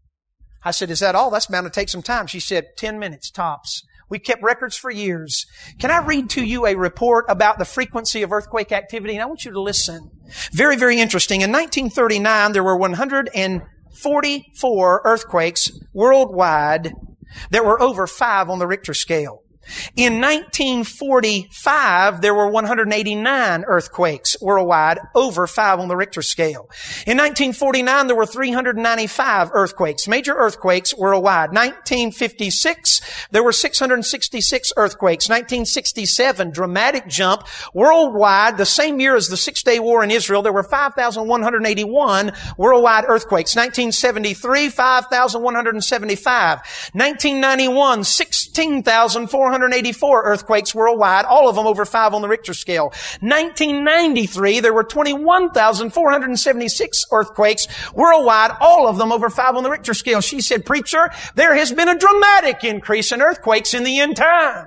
I said, is that all? That's bound to take some time. She said, ten minutes tops. We kept records for years. Can I read to you a report about the frequency of earthquake activity? And I want you to listen. Very, very interesting. In nineteen thirty-nine, there were one hundred forty-four earthquakes worldwide that were over five on the Richter scale. In nineteen forty-five, there were one hundred eighty-nine earthquakes worldwide, over five on the Richter scale. In nineteen forty-nine, there were three hundred ninety-five earthquakes, major earthquakes worldwide. nineteen fifty-six, there were six hundred sixty-six earthquakes. nineteen sixty-seven, dramatic jump. Worldwide, the same year as the Six-Day War in Israel, there were five thousand one hundred eighty-one worldwide earthquakes. nineteen seventy-three, five thousand one hundred seventy-five. nineteen ninety-one, sixteen thousand four hundred eighty-four earthquakes worldwide, all of them over five on the Richter scale. nineteen ninety-three, there were twenty-one thousand four hundred seventy-six earthquakes worldwide, all of them over five on the Richter scale. She said, preacher, there has been a dramatic increase in earthquakes in the end time.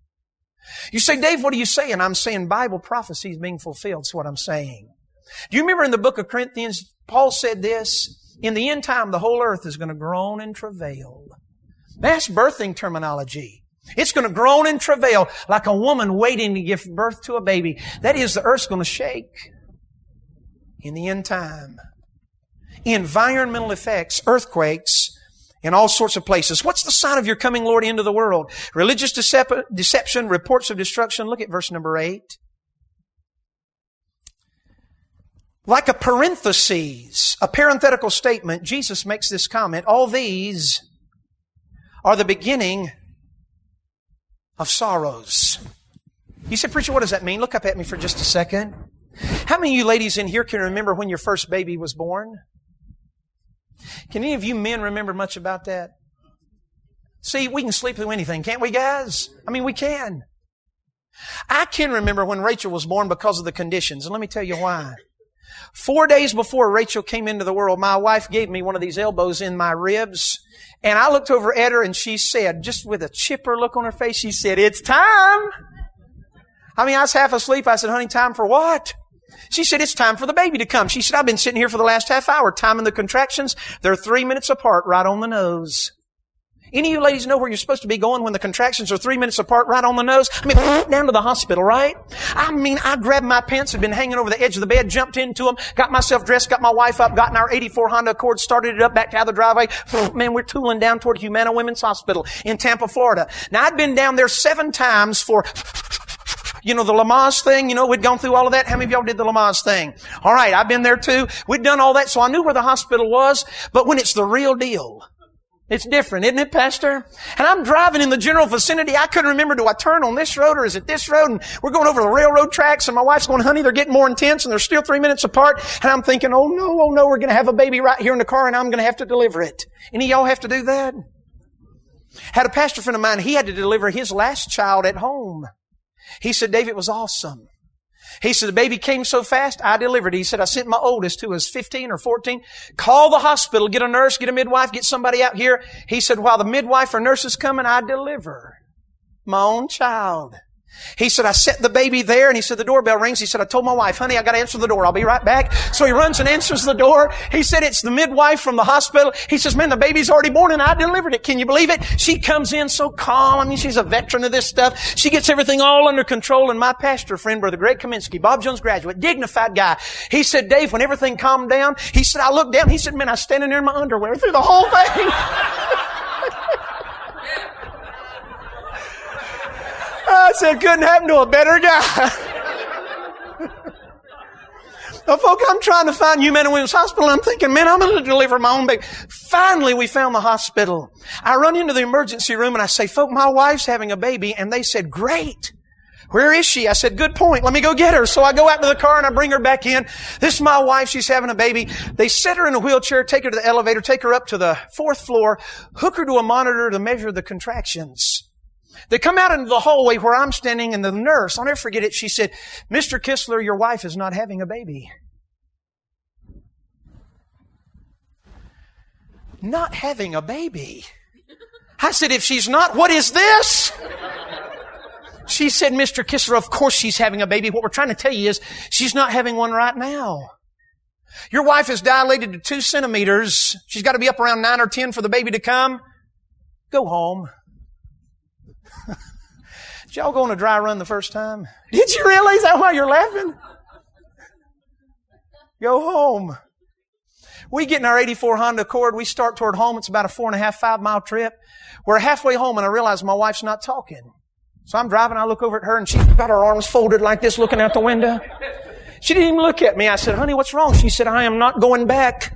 You say, Dave, what are you saying? I'm saying Bible prophecy is being fulfilled. That's what I'm saying. Do you remember in the book of Corinthians, Paul said this, in the end time, the whole earth is going to groan and travail. That's birthing terminology. It's going to groan and travail like a woman waiting to give birth to a baby. That is, the earth's going to shake in the end time. Environmental effects, earthquakes, in all sorts of places. What's the sign of your coming, Lord, into the world? Religious decep- deception, reports of destruction. Look at verse number eight. Like a parenthesis, a parenthetical statement, Jesus makes this comment. All these are the beginning of sorrows. You said, preacher, what does that mean? Look up at me for just a second. How many of you ladies in here can remember when your first baby was born? Can any of you men remember much about that? See, we can sleep through anything, can't we, guys? I mean, we can. I can remember when Rachel was born because of the conditions, and let me tell you why. Four days before Rachel came into the world, my wife gave me one of these elbows in my ribs. And I looked over at her and she said, just with a chipper look on her face, she said, it's time. I mean, I was half asleep. I said, honey, time for what? She said, it's time for the baby to come. She said, I've been sitting here for the last half hour, timing the contractions. They're three minutes apart, right on the nose. Any of you ladies know where you're supposed to be going when the contractions are three minutes apart, right on the nose? I mean, down to the hospital, right? I mean, I grabbed my pants, had been hanging over the edge of the bed, jumped into them, got myself dressed, got my wife up, got in our eighty-four Honda Accord, started it up back out of the driveway. Man, we're tooling down toward Humana Women's Hospital in Tampa, Florida. Now, I'd been down there seven times for, you know, the Lamaze thing. You know, we'd gone through all of that. How many of y'all did the Lamaze thing? All right, I've been there too. We'd done all that, so I knew where the hospital was. But when it's the real deal, it's different, isn't it, Pastor? And I'm driving in the general vicinity. I couldn't remember, do I turn on this road or is it this road? And we're going over the railroad tracks and my wife's going, honey, they're getting more intense and they're still three minutes apart. And I'm thinking, oh no, oh no, we're going to have a baby right here in the car and I'm going to have to deliver it. Any of y'all have to do that? Had a pastor friend of mine, he had to deliver his last child at home. He said, Dave, it was awesome. He said, the baby came so fast, I delivered it. He said, I sent my oldest, who was fifteen or fourteen, call the hospital, get a nurse, get a midwife, get somebody out here. He said, while the midwife or nurse is coming, I deliver my own child. He said, I set the baby there, and he said, the doorbell rings. He said, I told my wife, honey, I got to answer the door. I'll be right back. So he runs and answers the door. He said, it's the midwife from the hospital. He says, man, the baby's already born, and I delivered it. Can you believe it? She comes in so calm. I mean, she's a veteran of this stuff. She gets everything all under control. And my pastor friend, Brother Greg Kaminsky, Bob Jones graduate, dignified guy, he said, Dave, when everything calmed down, he said, I looked down. He said, man, I was standing there in my underwear through the whole thing. I said, couldn't happen to a better guy. Well, folks, I'm trying to find you men and women's hospital, and I'm thinking, man, I'm going to deliver my own baby. Finally, we found the hospital. I run into the emergency room, and I say, folk, my wife's having a baby. And they said, great. Where is she? I said, good point. Let me go get her. So I go out to the car, and I bring her back in. This is my wife. She's having a baby. They set her in a wheelchair, take her to the elevator, take her up to the fourth floor, hook her to a monitor to measure the contractions. They come out into the hallway where I'm standing, and the nurse, I'll never forget it, she said, Mister Kistler, your wife is not having a baby. Not having a baby? I said, if she's not, what is this? She said, Mister Kistler, of course she's having a baby. What we're trying to tell you is she's not having one right now. Your wife is dilated to two centimeters. She's got to be up around nine or ten for the baby to come. Go home. Did y'all go on a dry run the first time? Did you really? Is that why you're laughing? Go home. We get in our eighty-four Honda Accord. We start toward home. It's about a four and a half, five mile trip. We're halfway home, and I realize my wife's not talking. So I'm driving. I look over at her, and she's got her arms folded like this, looking out the window. She didn't even look at me. I said, honey, what's wrong? She said, I am not going back.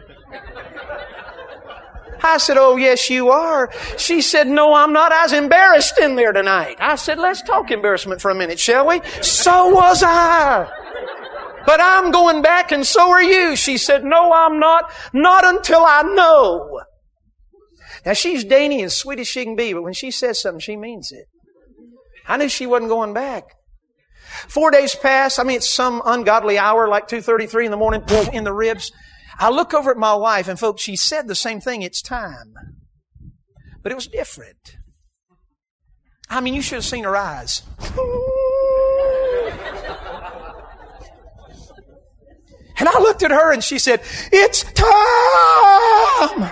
I said, oh, yes, you are. She said, no, I'm not. I was embarrassed in there tonight. I said, let's talk embarrassment for a minute, shall we? So was I. But I'm going back, and so are you. She said, no, I'm not. Not until I know. Now, she's dainty and sweet as she can be, but when she says something, she means it. I knew she wasn't going back. Four days pass. I mean, it's some ungodly hour, like two thirty-three in the morning, in the ribs. I look over at my wife, and folks, she said the same thing. It's time. But it was different. I mean, you should have seen her eyes. And I looked at her, and she said, it's time!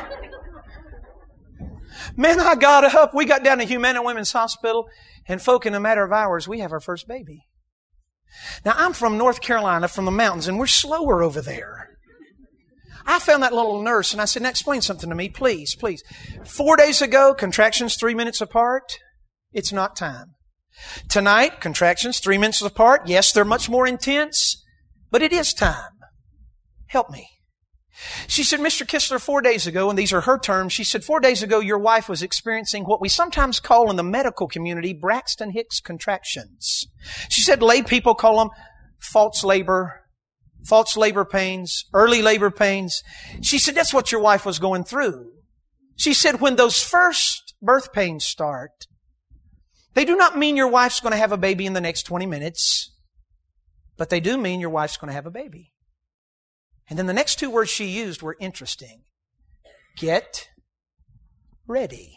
Man, I got up. We got down to Humana Women's Hospital, and folk, in a matter of hours, we have our first baby. Now, I'm from North Carolina, from the mountains, and we're slower over there. I found that little nurse, and I said, now explain something to me, please, please. Four days ago, contractions three minutes apart. It's not time. Tonight, contractions three minutes apart. Yes, they're much more intense, but it is time. Help me. She said, Mister Kistler, four days ago, and these are her terms, she said, four days ago, your wife was experiencing what we sometimes call in the medical community Braxton Hicks contractions. She said lay people call them false labor, false labor pains, early labor pains. She said, that's what your wife was going through. She said, when those first birth pains start, they do not mean your wife's going to have a baby in the next twenty minutes, but they do mean your wife's going to have a baby. And then the next two words she used were interesting. Get ready.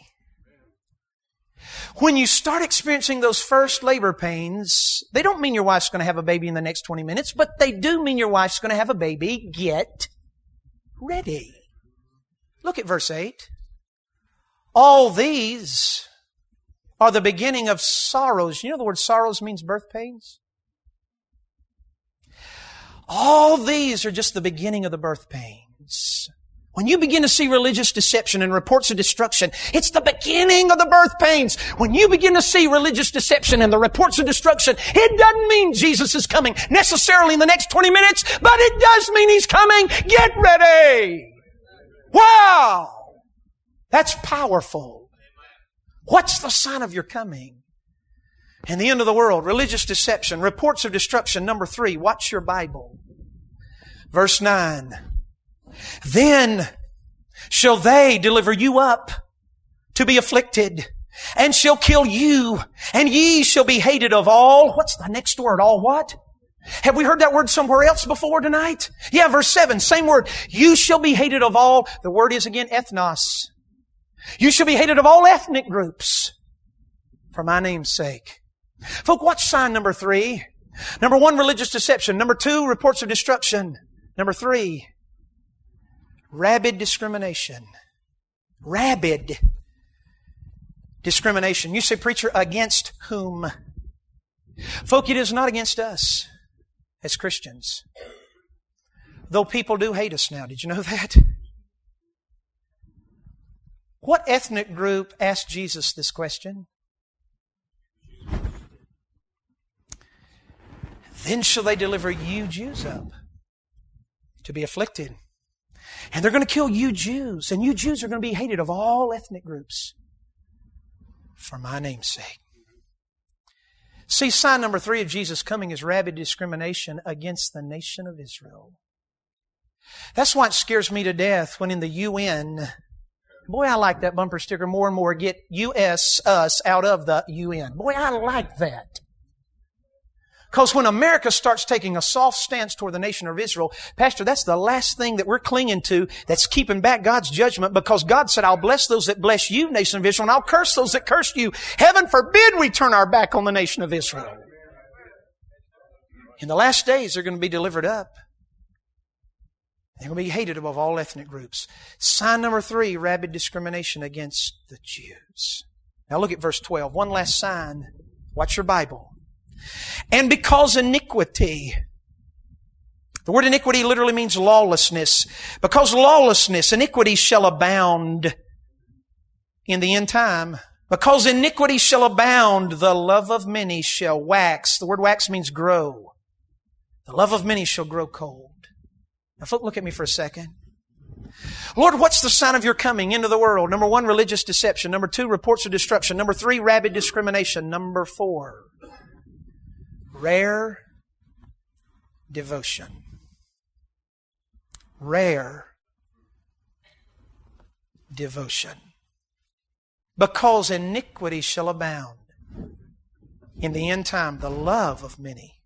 When you start experiencing those first labor pains, they don't mean your wife's going to have a baby in the next twenty minutes, but they do mean your wife's going to have a baby. Get ready. Look at verse eight. All these are the beginning of sorrows. You know the word sorrows means birth pains? All these are just the beginning of the birth pains. When you begin to see religious deception and reports of destruction, it's the beginning of the birth pains. When you begin to see religious deception and the reports of destruction, it doesn't mean Jesus is coming necessarily in the next twenty minutes, but it does mean He's coming. Get ready! Wow! That's powerful. What's the sign of your coming? And the end of the world, religious deception, reports of destruction. Number three, watch your Bible. Verse nine. Then shall they deliver you up to be afflicted, and shall kill you, and ye shall be hated of all. What's the next word? All what? Have we heard that word somewhere else before tonight? Yeah, verse seven, same word. You shall be hated of all. The word is again ethnos. You shall be hated of all ethnic groups for my name's sake. Folk, watch sign number three. Number one, religious deception. Number two, reports of destruction. Number three, rabid discrimination. Rabid discrimination. You say, preacher, against whom? Folk, it is not against us as Christians. Though people do hate us now. Did you know that? What ethnic group asked Jesus this question? Then shall they deliver you Jews up to be afflicted. And they're going to kill you Jews. And you Jews are going to be hated of all ethnic groups for my name's sake. See, sign number three of Jesus' coming is rabid discrimination against the nation of Israel. That's why it scares me to death when in the U N, boy, I like that bumper sticker more and more, get U S, us, out of the U N. Boy, I like that. Because when America starts taking a soft stance toward the nation of Israel, Pastor, that's the last thing that we're clinging to that's keeping back God's judgment, because God said, I'll bless those that bless you, nation of Israel, and I'll curse those that curse you. Heaven forbid we turn our back on the nation of Israel. In the last days, they're going to be delivered up. They're going to be hated above all ethnic groups. Sign number three, rabid discrimination against the Jews. Now look at verse twelve. One last sign. Watch your Bible. And because iniquity, the word iniquity literally means lawlessness. Because lawlessness, iniquity shall abound in the end time. Because iniquity shall abound, the love of many shall wax. The word wax means grow. The love of many shall grow cold. Now, folk, look at me for a second. Lord, what's the sign of your coming into the world? Number one, religious deception. Number two, reports of destruction. Number three, rabid discrimination. Number four, rare devotion. Rare devotion. Because iniquity shall abound. In the end time, the love of many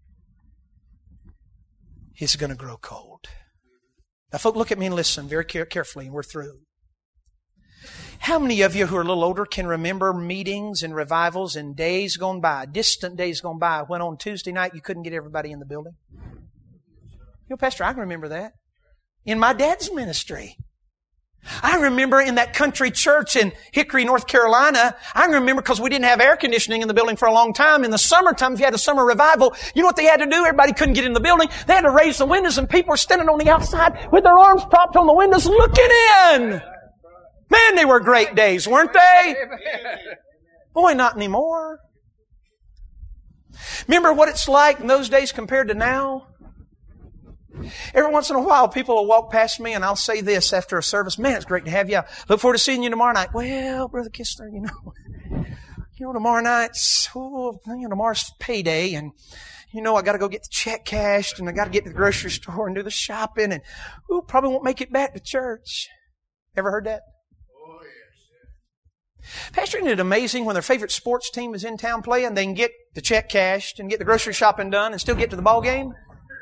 is going to grow cold. Now, folk, look at me and listen very carefully, and we're through. How many of you who are a little older can remember meetings and revivals in days gone by, distant days gone by, when on Tuesday night you couldn't get everybody in the building? You know, Pastor, I can remember that. In my dad's ministry. I remember in that country church in Hickory, North Carolina, I remember because we didn't have air conditioning in the building for a long time. In the summertime, if you had a summer revival, you know what they had to do? Everybody couldn't get in the building. They had to raise the windows, and people were standing on the outside with their arms propped on the windows looking in. Man, they were great days, weren't they? Boy, not anymore. Remember what it's like in those days compared to now? Every once in a while, people will walk past me and I'll say this after a service. Man, it's great to have you. Look forward to seeing you tomorrow night. Well, Brother Kistler, you know, you know, tomorrow night's, oh, you know, tomorrow's payday, and, you know, I got to go get the check cashed, and I got to get to the grocery store and do the shopping, and, ooh, probably won't make it back to church. Ever heard that? Oh, yes. Pastor, isn't it amazing when their favorite sports team is in town playing, they can get the check cashed and get the grocery shopping done and still get to the ball game?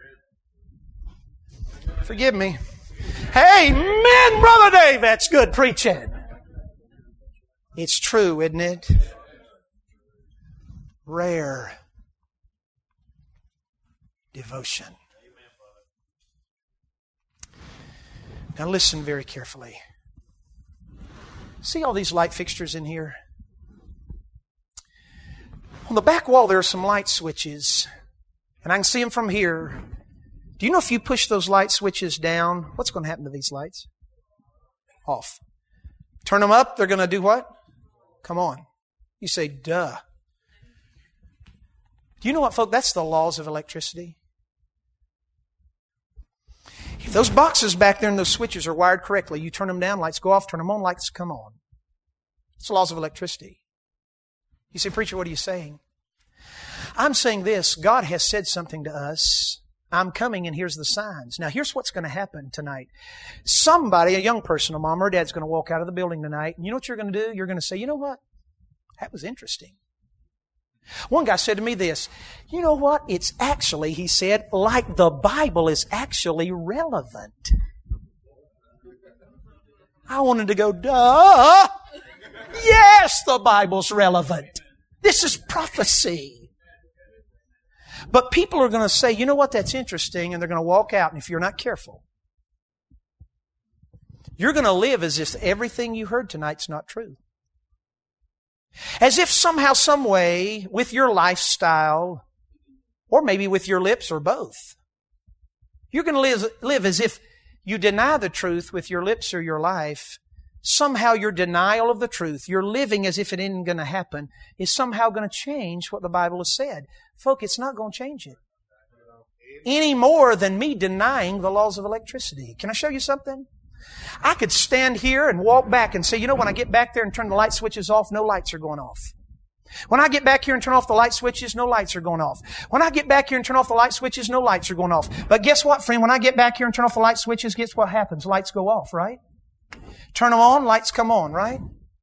Forgive me. Hey, man, Brother Dave, that's good preaching. It's true, isn't it? Rare devotion. Now listen very carefully. See all these light fixtures in here? On the back wall there are some light switches, and I can see them from here. Do you know if you push those light switches down, what's going to happen to these lights? Off. Turn them up, they're going to do what? Come on. You say, duh. Do you know what, folks? That's the laws of electricity. If those boxes back there and those switches are wired correctly, you turn them down, lights go off, turn them on, lights come on. It's the laws of electricity. You say, preacher, what are you saying? I'm saying this. God has said something to us. I'm coming, and here's the signs. Now, here's what's going to happen tonight. Somebody, a young person, a mom or a dad's going to walk out of the building tonight, and you know what you're going to do? You're going to say, you know what? That was interesting. One guy said to me this, you know what? It's actually, he said, like the Bible is actually relevant. I wanted to go, duh! Yes, the Bible's relevant. This is prophecy. But people are going to say, you know what, that's interesting, and they're going to walk out, and if you're not careful, you're going to live as if everything you heard tonight's not true. As if somehow, some way, with your lifestyle, or maybe with your lips, or both, you're going to live, live as if you deny the truth with your lips or your life. Somehow your denial of the truth, your living as if it isn't going to happen, is somehow going to change what the Bible has said. Folk, it's not going to change it. Any more than me denying the laws of electricity. Can I show you something? I could stand here and walk back and say, you know, when I get back there and turn the light switches off, no lights are going off. When I get back here and turn off the light switches, no lights are going off. When I get back here and turn off the light switches, no lights are going off. But guess what, friend? When I get back here and turn off the light switches, guess what happens? Lights go off, right? Turn them on, lights come on, right?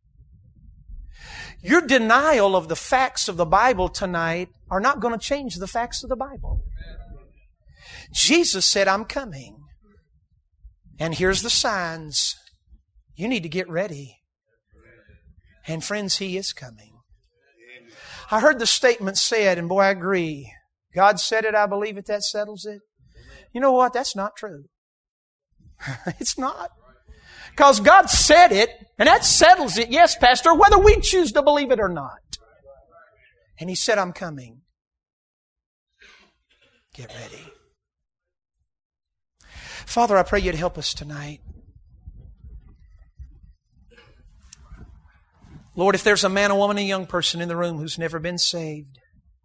Your denial of the facts of the Bible tonight are not going to change the facts of the Bible. Jesus said, I'm coming. And here's the signs. You need to get ready. And friends, He is coming. I heard the statement said, and boy, I agree. God said it, I believe it, that settles it. You know what? That's not true. It's not. Because God said it, and that settles it, yes, Pastor, whether we choose to believe it or not. And He said, I'm coming. Get ready. Father, I pray You'd help us tonight. Lord, if there's a man, a woman, a young person in the room who's never been saved,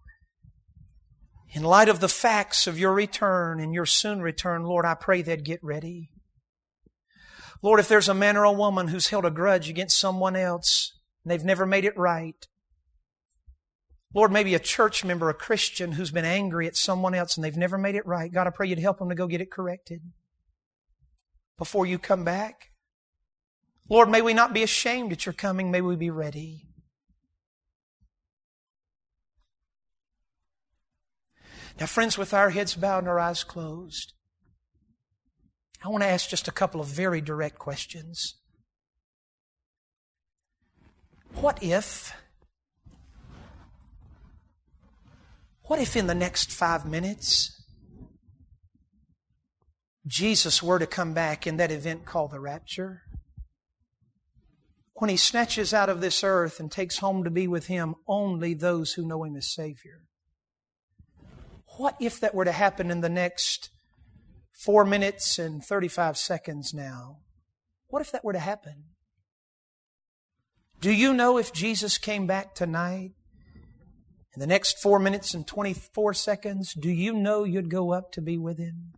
in light of the facts of Your return and Your soon return, Lord, I pray they'd get ready. Lord, if there's a man or a woman who's held a grudge against someone else and they've never made it right, Lord, maybe a church member, a Christian who's been angry at someone else and they've never made it right, God, I pray You'd help them to go get it corrected before You come back. Lord, may we not be ashamed at Your coming. May we be ready. Now, friends, with our heads bowed and our eyes closed, I want to ask just a couple of very direct questions. What if, what if in the next five minutes, Jesus were to come back in that event called the rapture? When He snatches out of this earth and takes home to be with Him only those who know Him as Savior. What if that were to happen in the next four minutes and thirty-five seconds now? What if that were to happen? Do you know if Jesus came back tonight, in the next four minutes and twenty-four seconds, do you know you'd go up to be with Him?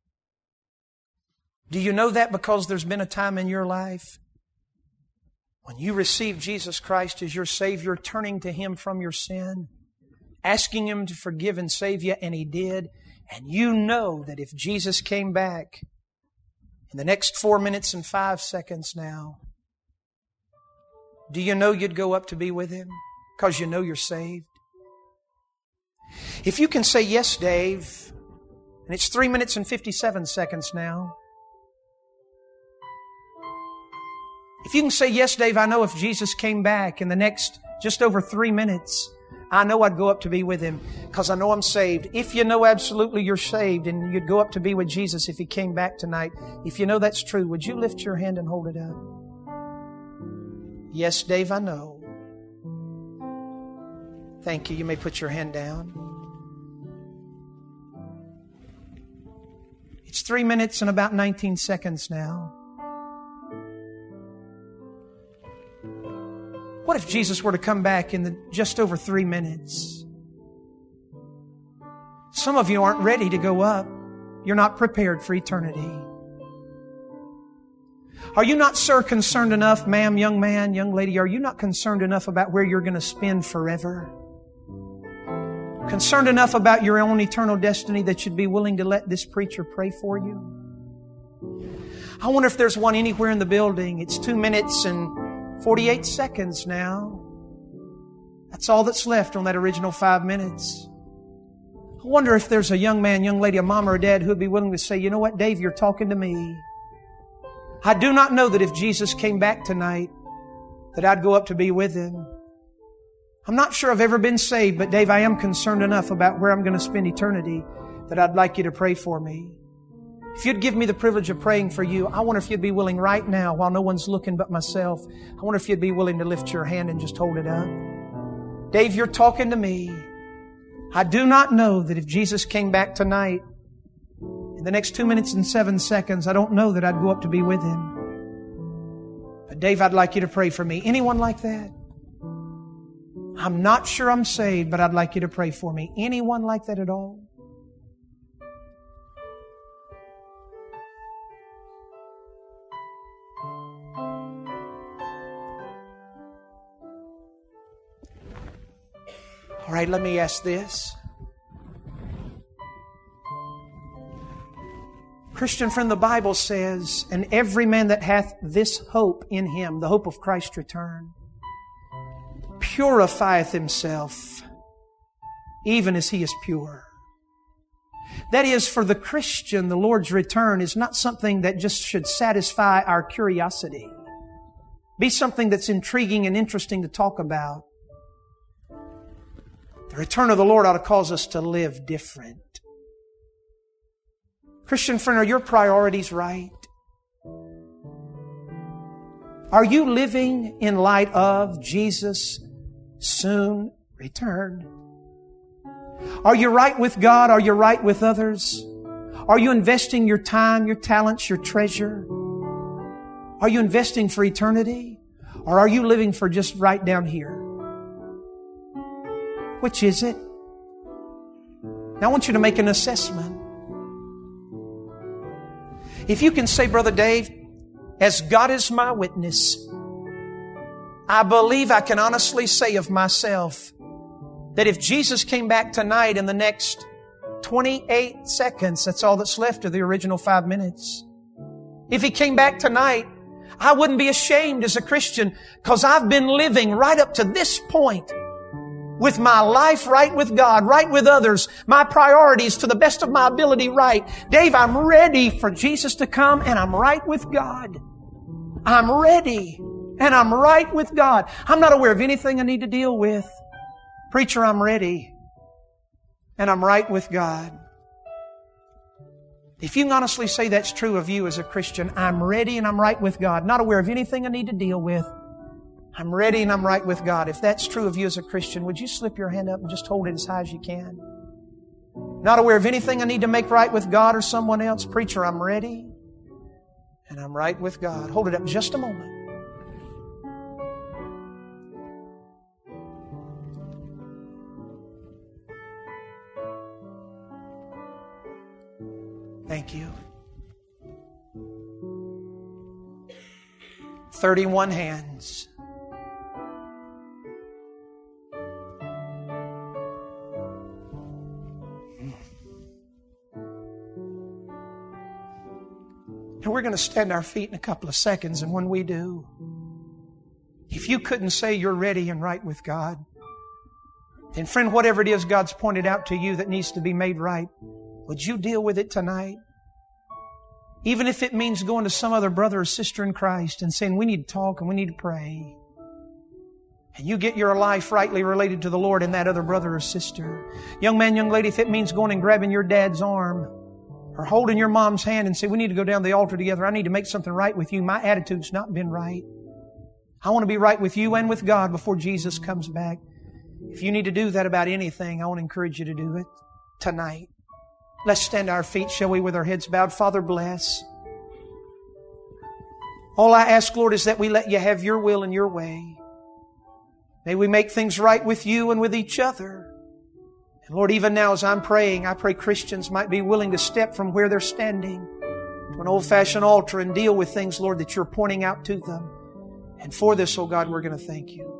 Do you know that because there's been a time in your life when you received Jesus Christ as your Savior, turning to Him from your sin, asking Him to forgive and save you, and He did, and you know that if Jesus came back in the next four minutes and five seconds now, do you know you'd go up to be with Him because you know you're saved? If you can say, yes, Dave, and it's three minutes and fifty-seven seconds now. If you can say, yes, Dave, I know if Jesus came back in the next just over three minutes, I know I'd go up to be with Him because I know I'm saved. If you know absolutely you're saved and you'd go up to be with Jesus if He came back tonight, if you know that's true, would you lift your hand and hold it up? Yes, Dave, I know. Thank you. You may put your hand down. It's three minutes and about nineteen seconds now. What if Jesus were to come back in the just over three minutes? Some of you aren't ready to go up. You're not prepared for eternity. Are you not, sir, concerned enough, ma'am, young man, young lady, are you not concerned enough about where you're going to spend forever? Concerned enough about your own eternal destiny that you'd be willing to let this preacher pray for you? I wonder if there's one anywhere in the building. It's two minutes and forty-eight seconds now. That's all that's left on that original five minutes. I wonder if there's a young man, young lady, a mom or a dad who would be willing to say, you know what, Dave, you're talking to me. I do not know that if Jesus came back tonight, that I'd go up to be with Him. I'm not sure I've ever been saved, but Dave, I am concerned enough about where I'm going to spend eternity that I'd like you to pray for me. If you'd give me the privilege of praying for you, I wonder if you'd be willing right now, while no one's looking but myself, I wonder if you'd be willing to lift your hand and just hold it up. Dave, you're talking to me. I do not know that if Jesus came back tonight, in the next two minutes and seven seconds, I don't know that I'd go up to be with Him. But Dave, I'd like you to pray for me. Anyone like that? I'm not sure I'm saved, but I'd like you to pray for me. Anyone like that at all? All right, let me ask this. Christian friend, the Bible says, and every man that hath this hope in Him, the hope of Christ's return, purifieth himself, even as He is pure. That is, for the Christian, the Lord's return is not something that just should satisfy our curiosity. Be something that's intriguing and interesting to talk about. The return of the Lord ought to cause us to live different. Christian friend, are your priorities right? Are you living in light of Jesus' soon return? Are you right with God? Are you right with others? Are you investing your time, your talents, your treasure? Are you investing for eternity? Or are you living for just right down here? Which is it? Now I want you to make an assessment. If you can say, Brother Dave, as God is my witness, I believe I can honestly say of myself that if Jesus came back tonight in the next twenty-eight seconds, that's all that's left of the original five minutes. If He came back tonight, I wouldn't be ashamed as a Christian because I've been living right up to this point with my life right with God, right with others, my priorities to the best of my ability right. Dave, I'm ready for Jesus to come and I'm right with God. I'm ready and I'm right with God. I'm not aware of anything I need to deal with. Preacher, I'm ready and I'm right with God. If you can honestly say that's true of you as a Christian, I'm ready and I'm right with God. Not aware of anything I need to deal with. I'm ready and I'm right with God. If that's true of you as a Christian, would you slip your hand up and just hold it as high as you can? Not aware of anything I need to make right with God or someone else. Preacher, I'm ready and I'm right with God. Hold it up just a moment. Thank you. thirty-one hands. And we're going to stand our feet in a couple of seconds, and when we do, if you couldn't say you're ready and right with God, then friend, whatever it is God's pointed out to you that needs to be made right, would you deal with it tonight? Even if it means going to some other brother or sister in Christ and saying, we need to talk and we need to pray. And you get your life rightly related to the Lord and that other brother or sister. Young man, young lady, if it means going and grabbing your dad's arm or holding your mom's hand and say, we need to go down the altar together. I need to make something right with you. My attitude's not been right. I want to be right with you and with God before Jesus comes back. If you need to do that about anything, I want to encourage you to do it tonight. Let's stand to our feet, shall we, with our heads bowed. Father, bless. All I ask, Lord, is that we let You have Your will and Your way. May we make things right with You and with each other. And Lord, even now as I'm praying, I pray Christians might be willing to step from where they're standing to an old-fashioned altar and deal with things, Lord, that You're pointing out to them. And for this, oh God, we're going to thank You.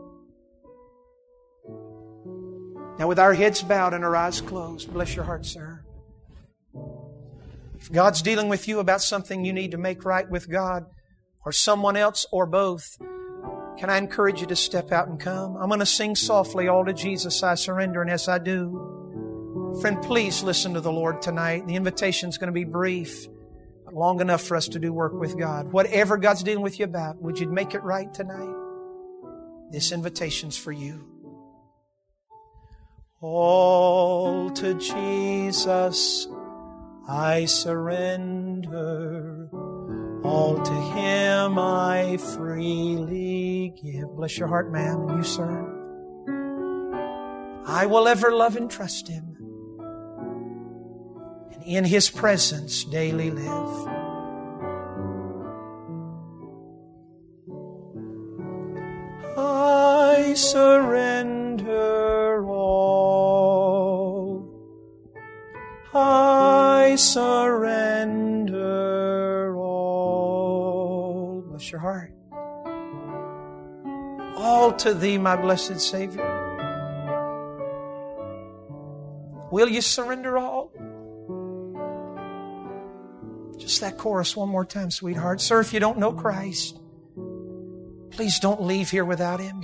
Now with our heads bowed and our eyes closed, bless your heart, sir. If God's dealing with you about something you need to make right with God or someone else or both, can I encourage you to step out and come? I'm going to sing softly, All to Jesus I Surrender, and as I do, friend, please listen to the Lord tonight. The invitation's going to be brief, but long enough for us to do work with God. Whatever God's dealing with you about, would you make it right tonight? This invitation's for you. All to Jesus I surrender. All to Him I freely give. Bless your heart, ma'am, and you, sir. I will ever love and trust Him, and in His presence daily live. I surrender all. I surrender all. Bless your heart. All to Thee, my blessed Savior. Will you surrender all? Just that chorus one more time, sweetheart. Sir, if you don't know Christ, please don't leave here without Him.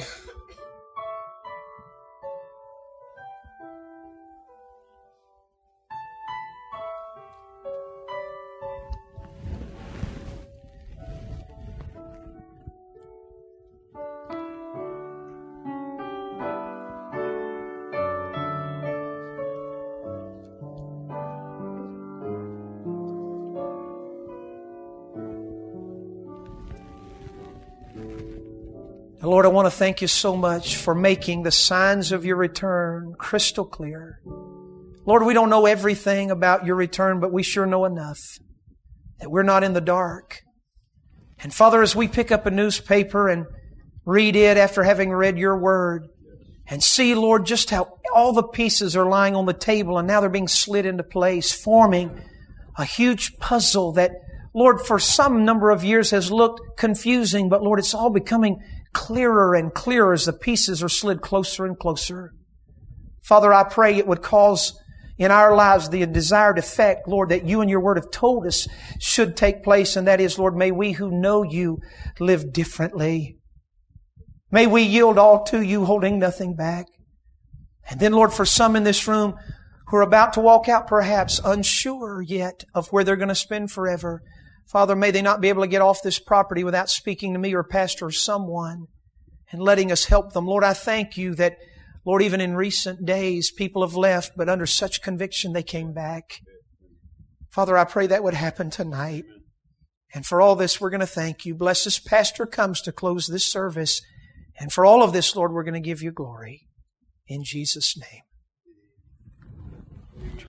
Lord, I want to thank You so much for making the signs of Your return crystal clear. Lord, we don't know everything about Your return, but we sure know enough that we're not in the dark. And Father, as we pick up a newspaper and read it after having read Your Word, and see, Lord, just how all the pieces are lying on the table and now they're being slid into place, forming a huge puzzle that, Lord, for some number of years has looked confusing, but Lord, it's all becoming clearer and clearer as the pieces are slid closer and closer. Father, I pray it would cause in our lives the desired effect, Lord, that You and Your Word have told us should take place, and that is, Lord, may we who know You live differently. May we yield all to You, holding nothing back. And then, Lord, for some in this room who are about to walk out, perhaps unsure yet of where they're going to spend forever, Father, may they not be able to get off this property without speaking to me or pastor or someone and letting us help them. Lord, I thank You that, Lord, even in recent days, people have left, but under such conviction they came back. Father, I pray that would happen tonight. And for all this, we're going to thank You. Bless this pastor comes to close this service. And for all of this, Lord, we're going to give You glory. In Jesus' name.